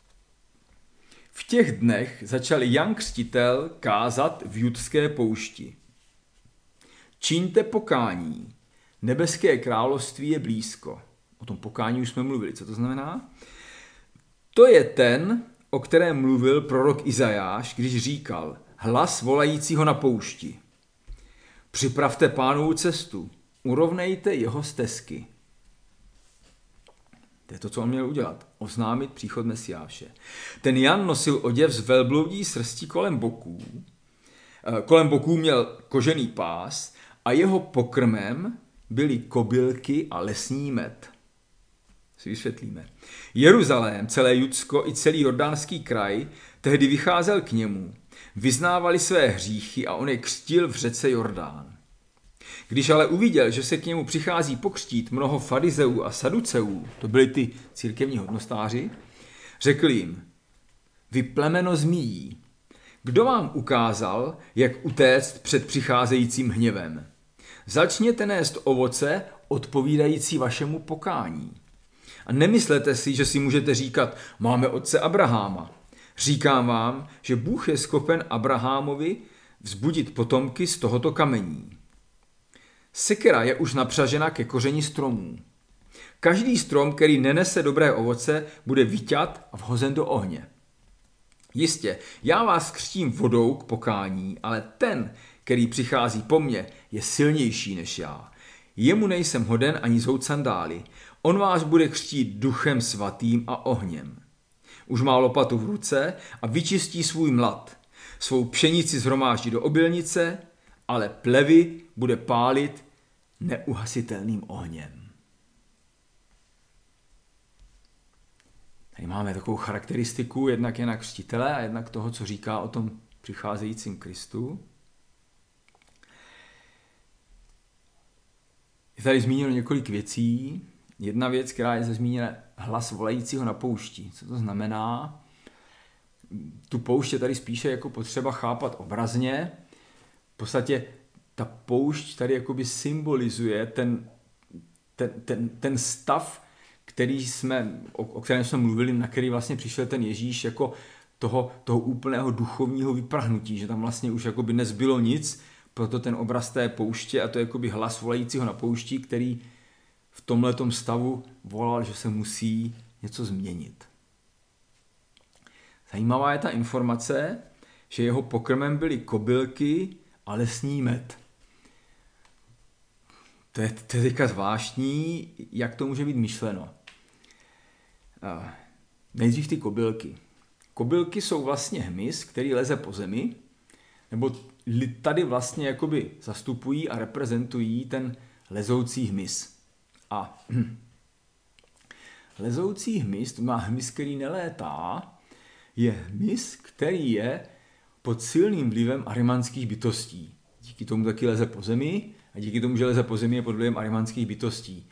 V těch dnech začal Jan Křtitel kázat v judské poušti. Čiňte pokání, nebeské království je blízko. O tom pokání už jsme mluvili. Co to znamená? To je ten, o kterém mluvil prorok Izajáš, když říkal hlas volajícího na poušti. Připravte Pánovu cestu, urovnejte jeho stezky. To je to, co on měl udělat. Oznámit příchod Mesiáše. Ten Jan nosil oděv z velbloudí srsti kolem boků. Kolem boků měl kožený pás a jeho pokrmem byly kobylky a lesní med. Si vysvětlíme. Jeruzalém, celé Judsko i celý jordánský kraj tehdy vycházel k němu. Vyznávali své hříchy a on je křtil v řece Jordán. Když ale uviděl, že se k němu přichází pokřtít mnoho farizeů a saduceů, to byli ty církevní hodnostáři, řekl jim, vy plemeno zmíjí, kdo vám ukázal, jak utéct před přicházejícím hněvem? Začněte nést ovoce odpovídající vašemu pokání. A nemyslete si, že si můžete říkat, máme otce Abraháma. Říkám vám, že Bůh je schopen Abrahámovi vzbudit potomky z tohoto kamení. Sekera je už napřažena ke kořeni stromů. Každý strom, který nenese dobré ovoce, bude vyťat a vhozen do ohně. Jistě, já vás křtím vodou k pokání, ale ten, který přichází po mně, je silnější než já. Jemu nejsem hoden ani zout sandály. On vás bude křtít duchem svatým a ohněm. Už má lopatu v ruce a vyčistí svůj mlad. Svou pšenici shromáždí do obilnice, ale plevy bude pálit neuhasitelným ohněm. Tady máme takovou charakteristiku jednak Jana Křtitele a jednak toho, co říká o tom přicházejícím Kristu. Je tady zmíněno několik věcí. Jedna věc, která je zmíněna, hlas volajícího na poušti. Co to znamená? Tu poušť je tady spíše jako potřeba chápat obrazně. V podstatě ta poušť tady jakoby symbolizuje ten, ten, ten, ten stav, který jsme, o, o kterém jsme mluvili, na který vlastně přišel ten Ježíš jako toho, toho úplného duchovního vyprahnutí, že tam vlastně už jakoby nezbylo nic, proto ten obraz té pouště a to je jakoby hlas volajícího na poušti, který v tomhletom stavu volal, že se musí něco změnit. Zajímavá je ta informace, že jeho pokrmem byly kobylky a lesní med. To je, to je teďka zvláštní, jak to může být myšleno. Nejdřív ty kobylky. Kobylky jsou vlastně hmyz, který leze po zemi, nebo tady vlastně jakoby zastupují a reprezentují ten lezoucí hmyz. A lezoucí hmyz, to má hmyz, který nelétá, je hmyz, který je pod silným vlivem arimanských bytostí. Díky tomu taky leze po zemi a díky tomu, že leze po zemi, je pod vlivem arimanských bytostí.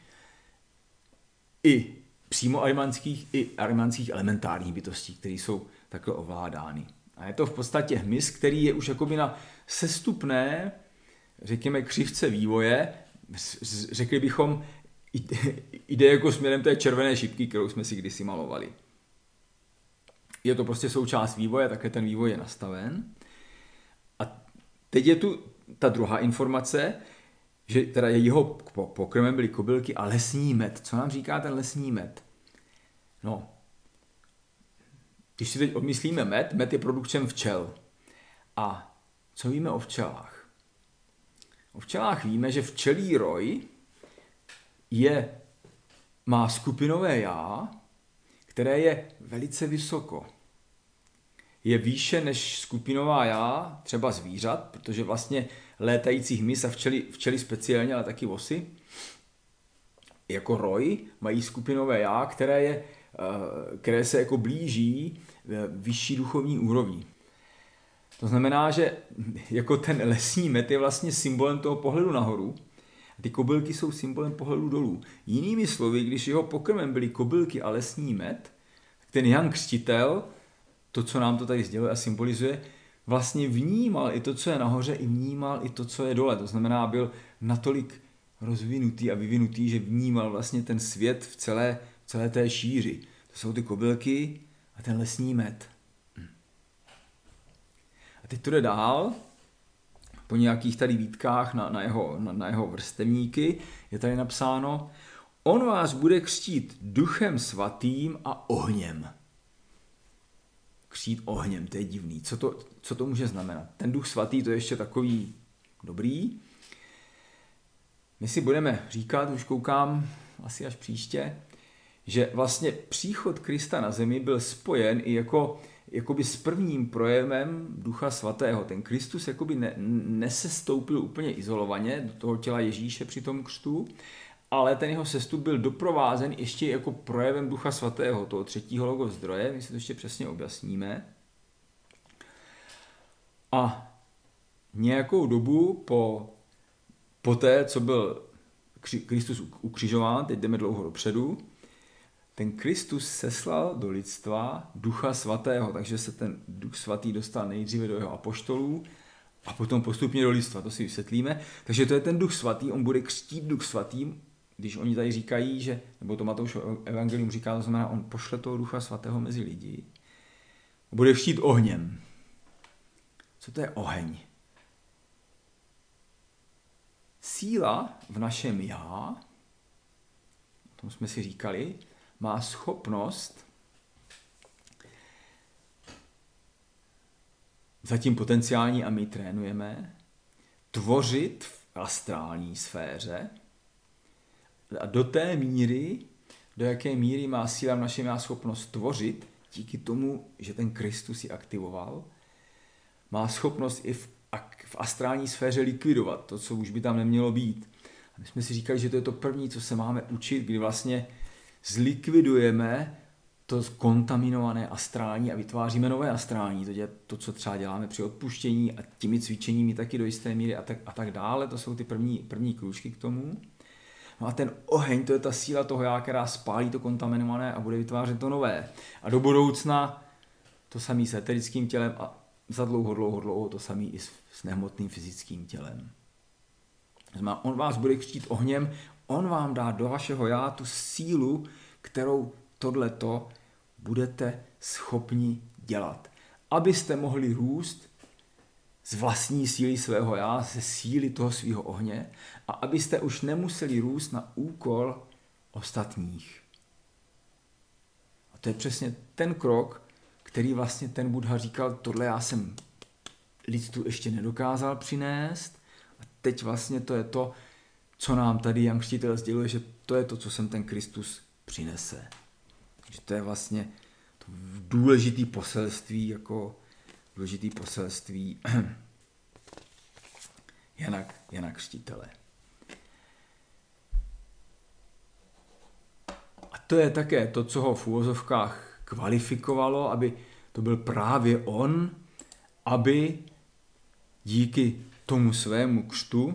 I přímo arimanských, i arimanských elementárních bytostí, které jsou takhle ovládány. A je to v podstatě hmyz, který je už jakoby na sestupné, řekněme, křivce vývoje, řekli bychom, jde jako směrem té červené šipky, kterou jsme si kdysi malovali. Je to prostě součást vývoje, také ten vývoj je nastaven. A teď je tu ta druhá informace, že teda jeho pokrmem byly kobylky a lesní med. Co nám říká ten lesní med? No, když si teď odmyslíme med, med je produktem včel. A co víme o včelách? O včelách víme, že včelí roj je, má skupinové já, které je velice vysoko. Je výše než skupinová já, třeba zvířat, protože vlastně létající hmyz a včely, včely speciálně, ale taky vosy, jako roj, mají skupinové já, které, je, které se jako blíží vyšší duchovní úrovni. To znamená, že jako ten lesní med je vlastně symbolem toho pohledu nahoru, a ty kobylky jsou symbolem pohledu dolů. Jinými slovy, když jeho pokrmem byly kobylky a lesní med, ten Jan Křtitel, to, co nám to tady sděluje a symbolizuje, vlastně vnímal i to, co je nahoře, i vnímal i to, co je dole. To znamená, byl natolik rozvinutý a vyvinutý, že vnímal vlastně ten svět v celé, v celé té šíři. To jsou ty kobylky a ten lesní med. A teď to jde dál. Po nějakých tady výtkách na, na, jeho, na, na jeho vrstevníky je tady napsáno: on vás bude křtít duchem svatým a ohněm. Křtít ohněm, to je divný. Co to, co to může znamenat? Ten duch svatý, to je ještě takový dobrý. My si budeme říkat, už koukám asi až příště, že vlastně příchod Krista na zemi byl spojen i jako jakoby s prvním projevem Ducha svatého. Ten Kristus jakoby ne, nesestoupil úplně izolovaně do toho těla Ježíše při tom křtu, ale ten jeho sestup byl doprovázen ještě jako projevem Ducha svatého, toho třetího logos zdroje, my si to ještě přesně objasníme. A nějakou dobu po, po té, co byl Kristus ukřižován, teď jdeme dlouho dopředu, ten Kristus seslal do lidstva Ducha svatého, takže se ten Duch svatý dostal nejdříve do jeho apoštolů a potom postupně do lidstva, to si vysvětlíme. Takže to je ten Duch svatý, on bude křtít Duch svatým, když oni tady říkají, že, nebo to Matouš evangelium říká, to znamená, on pošle toho Ducha svatého mezi lidi, bude křtít ohněm. Co to je oheň? Síla v našem já, o tom jsme si říkali, má schopnost, zatím potenciální a my trénujeme, tvořit v astrální sféře a do té míry, do jaké míry má síla v našem já schopnost tvořit, díky tomu, že ten Kristus ji aktivoval, má schopnost i v, v astrální sféře likvidovat to, co už by tam nemělo být. A my jsme si říkali, že to je to první, co se máme učit, kdy vlastně zlikvidujeme to kontaminované astrální a vytváříme nové astrální. To je to, co třeba děláme při odpuštění a těmi cvičeními taky do jisté míry a tak, a tak dále. To jsou ty první, první krůčky k tomu. No a ten oheň, to je ta síla toho já, která spálí to kontaminované a bude vytvářet to nové. A do budoucna to samé s eterickým tělem a za dlouho, dlouho, dlouho to samé i s, s nehmotným fyzickým tělem. Znamená, on vás bude křtít ohněm, on vám dá do vašeho já tu sílu, kterou tohleto budete schopni dělat. Abyste mohli růst z vlastní síly svého já, ze síly toho svého ohně a abyste už nemuseli růst na úkol ostatních. A to je přesně ten krok, který vlastně ten Buddha říkal, tohle já jsem lidstvu ještě nedokázal přinést a teď vlastně to je to, co nám tady Jan Křtitel sděluje, že to je to, co sem ten Kristus přinese. Že to je vlastně to důležitý poselství, jako důležitý poselství Jana, Jana Křtitele. to je také to, co ho v úvozovkách kvalifikovalo, aby to byl právě on, aby díky tomu svému křtu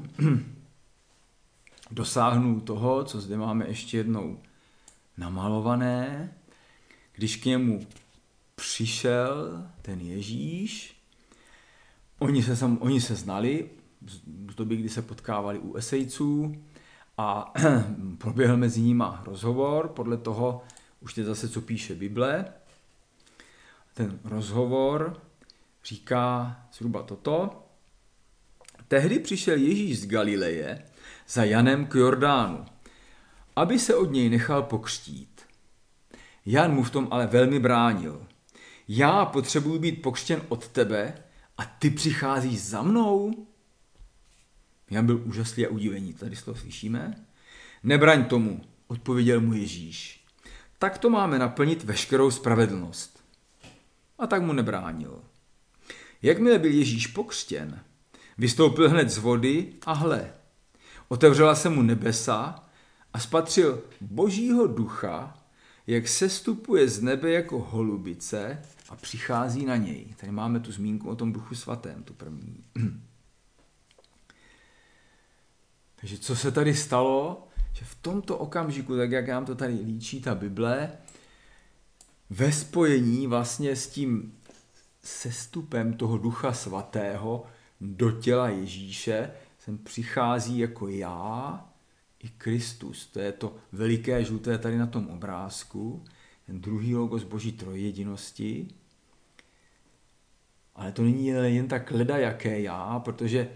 dosáhnul toho, co zde máme ještě jednou namalované, když k němu přišel ten Ježíš. Oni se, sam, oni se znali v době, kdy se potkávali u Esejců a proběhl mezi nimi rozhovor, podle toho už teď zase, co píše Bible. Ten rozhovor říká zhruba toto. Tehdy přišel Ježíš z Galileje za Janem k Jordánu, aby se od něj nechal pokřtít. Jan mu v tom ale velmi bránil. Já potřebuji být pokřtěn od tebe a ty přicházíš za mnou? Jan byl úžaslý a udivený. Tady to slyšíme. Nebraň tomu, odpověděl mu Ježíš. Tak to máme naplnit veškerou spravedlnost. A tak mu nebránil. Jakmile byl Ježíš pokřtěn, vystoupil hned z vody a hle, otevřela se mu nebesa a spatřil Božího ducha, jak sestupuje z nebe jako holubice a přichází na něj. Tady máme tu zmínku o tom Duchu svatém, tu první. Takže co se tady stalo? Že v tomto okamžiku, tak jak nám to tady líčí ta Bible, ve spojení vlastně s tím sestupem toho Ducha svatého do těla Ježíše sem přichází jako já i Kristus. To je to veliké žluté tady na tom obrázku, ten druhý logos Boží trojjedinosti. Ale to není jen tak ledajaké já, protože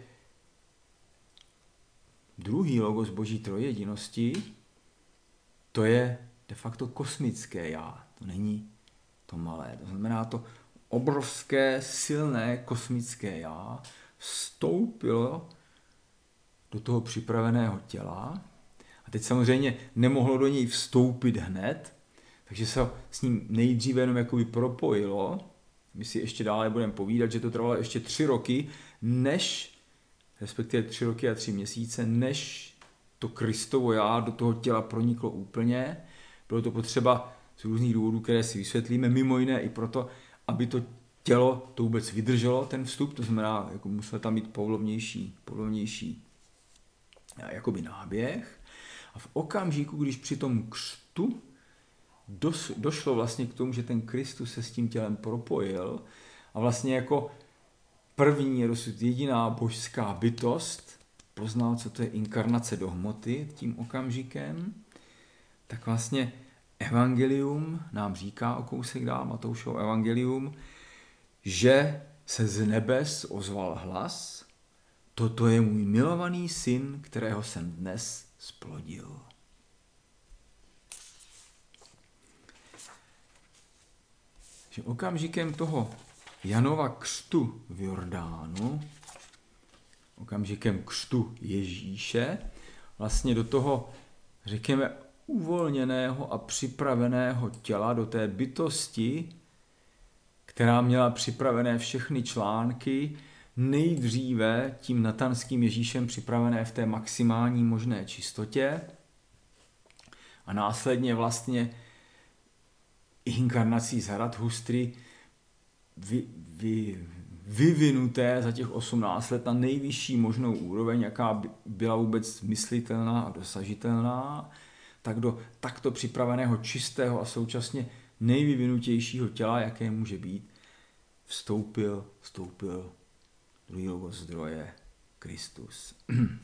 druhý logos Boží trojjedinosti, to je de facto kosmické já. To není to malé. To znamená, to obrovské, silné kosmické já vstoupilo do toho připraveného těla a teď samozřejmě nemohlo do něj vstoupit hned, takže se s ním nejdříve jenom jakoby propojilo. My si ještě dále budeme povídat, že to trvalo ještě tři roky, než, respektive tři roky a tři měsíce, než to Kristovo já do toho těla proniklo úplně. Bylo to potřeba z různých důvodů, které si vysvětlíme, mimo jiné i proto, aby to tělo to vůbec vydrželo, ten vstup, to znamená, jako musel tam být povolovnější, povolovnější jakoby náběh. A v okamžiku, když při tom křtu dos, došlo vlastně k tomu, že ten Kristus se s tím tělem propojil a vlastně jako první, dosud jediná božská bytost poznal, co to je inkarnace do hmoty tím okamžikem, tak vlastně evangelium nám říká o kousek dál, Matoušovo evangelium, že se z nebes ozval hlas, toto je můj milovaný syn, kterého jsem dnes zplodil. Že okamžikem toho Janova křtu v Jordánu, okamžikem křtu Ježíše, vlastně do toho, řekněme, uvolněného a připraveného těla, do té bytosti, která měla připravené všechny články, nejdříve tím natanským Ježíšem připravené v té maximální možné čistotě a následně vlastně inkarnací Zarathustry vy, vy, vyvinuté za těch osmnáct let na nejvyšší možnou úroveň, jaká byla vůbec myslitelná a dosažitelná, tak do takto připraveného čistého a současně nejvyvinutějšího těla, jaké může být, vstoupil, vstoupil druhý logos zdroje, Kristus.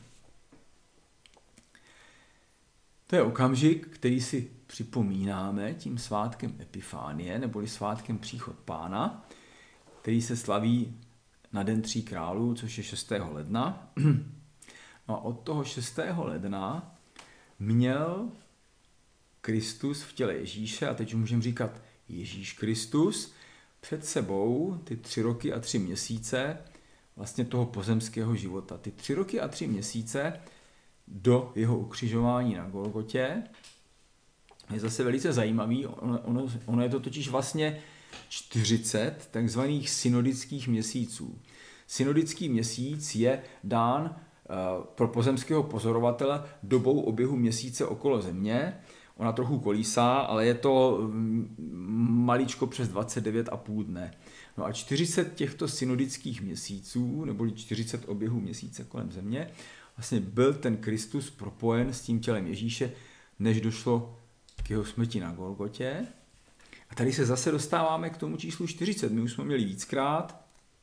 To je okamžik, který si připomínáme tím svátkem Epifánie, neboli svátkem Příchod Pána, který se slaví na Den tří králů, což je šestého ledna. No a od toho šestého ledna měl Kristus v těle Ježíše, a teď můžeme říkat Ježíš Kristus, před sebou ty tři roky a tři měsíce vlastně toho pozemského života. Ty tři roky a tři měsíce do jeho ukřižování na Golgotě je zase velice zajímavý. Ono, ono, ono je to totiž vlastně čtyřicet takzvaných synodických měsíců. Synodický měsíc je dán uh, pro pozemského pozorovatele dobou oběhu měsíce okolo země. Ona trochu kolísá, ale je to maličko přes dvacet devět a půl dne. No a čtyřicet těchto synodických měsíců, neboli čtyřicet oběhů měsíce kolem země, vlastně byl ten Kristus propojen s tím tělem Ježíše, než došlo k jeho smrti na Golgotě. A tady se zase dostáváme k tomu číslu čtyřicet. My už jsme měli víckrát.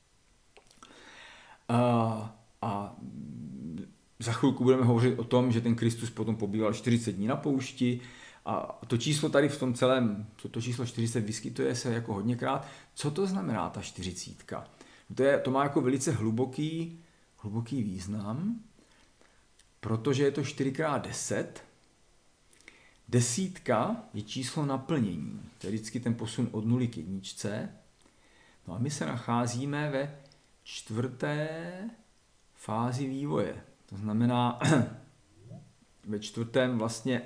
A, a za chvilku budeme hovořit o tom, že ten Kristus potom pobýval čtyřicet dní na poušti. A to číslo tady v tom celém, to číslo čtyřicet vyskytuje se jako hodněkrát. Co to znamená ta čtyřicítka? To, je, to má jako velice hluboký, hluboký význam, protože je to čtyři krát deset. Desítka je číslo naplnění, to je vždycky ten posun od nuly k jedničce. No a my se nacházíme ve čtvrté fázi vývoje. To znamená ve čtvrtém vlastně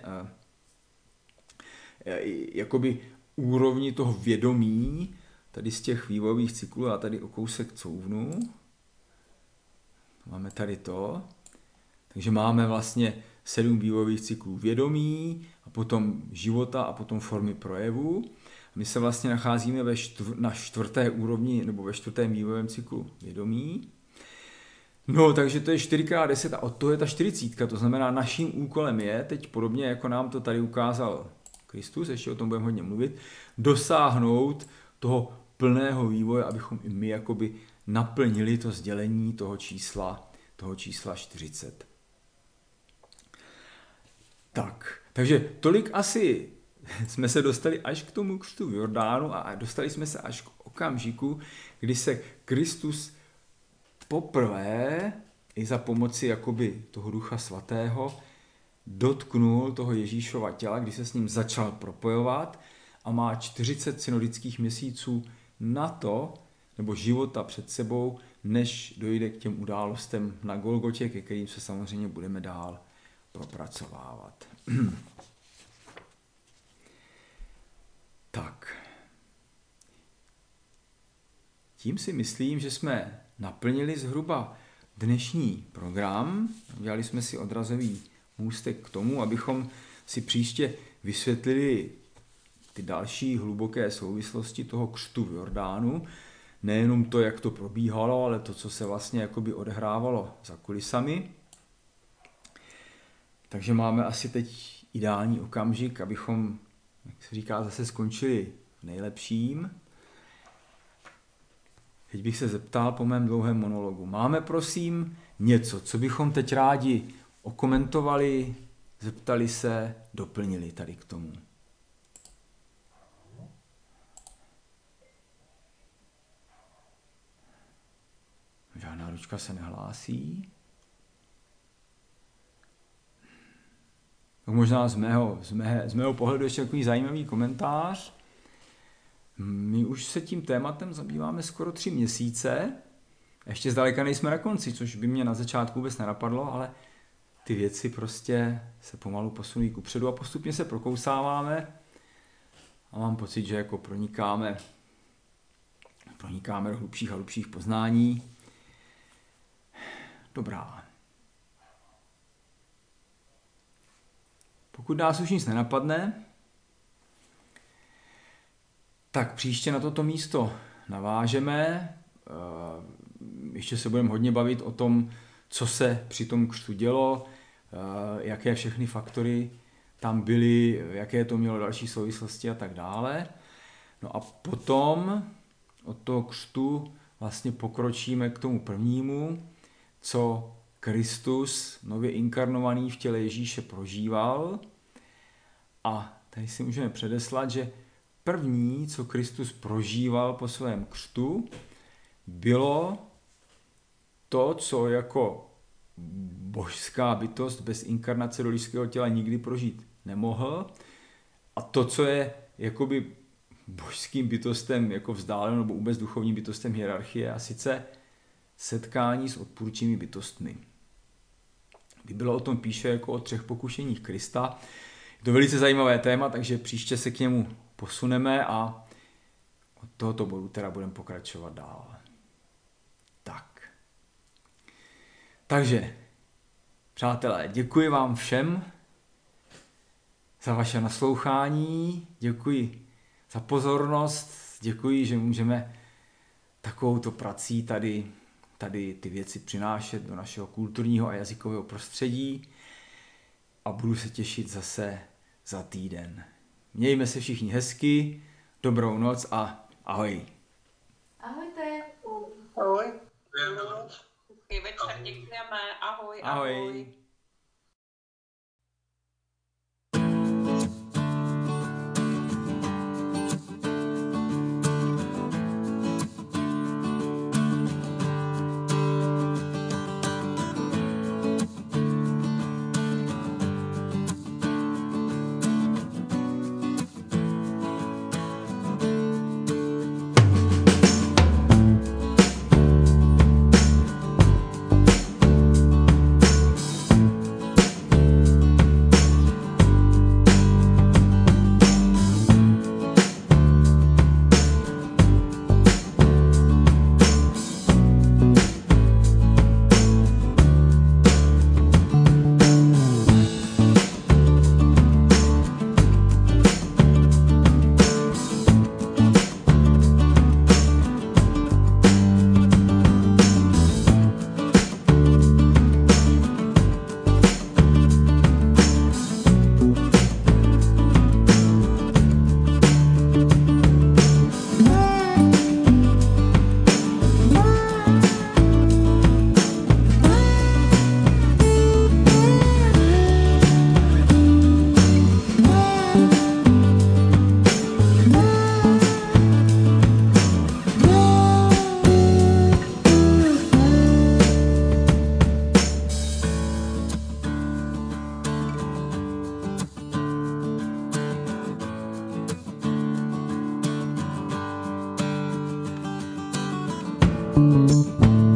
jakoby úrovni toho vědomí, tady z těch vývojových cyklů, a tady o kousek couvnu. Máme tady to. Takže máme vlastně sedm vývojových cyklů vědomí, a potom života a potom formy projevu. My se vlastně nacházíme ve čtvr, na čtvrté úrovni nebo ve čtvrtém vývojovém cyklu vědomí. No, takže to je čtyři krát deset a od toho je ta čtyřicítka. To znamená, naším úkolem je, teď podobně jako nám to tady ukázal Kristus, ještě o tom budeme hodně mluvit, dosáhnout toho plného vývoje, abychom i my jakoby naplnili to sdělení toho čísla, toho čísla čtyřicet. Tak, takže tolik asi jsme se dostali až k tomu křtu v Jordánu a dostali jsme se až k okamžiku, kdy se Kristus poprvé i za pomoci jakoby toho Ducha Svatého dotknul toho Ježíšova těla, kdy se s ním začal propojovat a má čtyřicet synodických měsíců na to, nebo života před sebou, než dojde k těm událostem na Golgotě, ke kterým se samozřejmě budeme dál propracovávat. Tak. Tím si myslím, že jsme naplnili zhruba dnešní program. Udělali jsme si odrazový můstek k tomu, abychom si příště vysvětlili ty další hluboké souvislosti toho křtu v Jordánu. Nejenom to, jak to probíhalo, ale to, co se vlastně jakoby odehrávalo za kulisami. Takže máme asi teď ideální okamžik, abychom, jak se říká, zase skončili v nejlepším. Teď bych se zeptal po mém dlouhém monologu. Máme prosím něco, co bychom teď rádi okomentovali, zeptali se, doplnili tady k tomu. Žádná ručka se nehlásí. Tak možná z mého, z, mého, z mého pohledu ještě takový zajímavý komentář. My už se tím tématem zabýváme skoro tři měsíce. Ještě zdaleka nejsme na konci, což by mě na začátku vůbec nenapadlo, ale ty věci prostě se pomalu posunují kupředu a postupně se prokousáváme a mám pocit, že jako pronikáme, pronikáme do hlubších a hlubších poznání. Dobrá. Pokud nás už nic nenapadne, tak příště na toto místo navážeme. Ještě se budeme hodně bavit o tom, co se při tom křtu dělo, jaké všechny faktory tam byly, jaké to mělo další souvislosti a tak dále. No a potom od toho křtu vlastně pokročíme k tomu prvnímu, co Kristus, nově inkarnovaný v těle Ježíše, prožíval. A tady si můžeme předeslat, že první, co Kristus prožíval po svém křtu, bylo to, co jako božská bytost bez inkarnace do lidského těla nikdy prožít nemohl. A to, co je jakoby božským bytostem jako vzdáleno, nebo vůbec duchovním bytostem hierarchie, a sice setkání s odpůrčími bytostmi. Bible o tom píše jako o třech pokušeních Krista. Je to velice zajímavé téma, takže příště se k němu posuneme a od tohoto bodu teda budeme pokračovat dál. Tak. Takže, přátelé, děkuji vám všem za vaše naslouchání, děkuji za pozornost, děkuji, že můžeme takovouto prací tady, tady ty věci přinášet do našeho kulturního a jazykového prostředí a budu se těšit zase za týden. Mějme se všichni hezky, dobrou noc a ahoj. Ahojte. Ahoj. Hezký večer, děkujeme. Ahoj, Ahoj. ahoj. Thank you.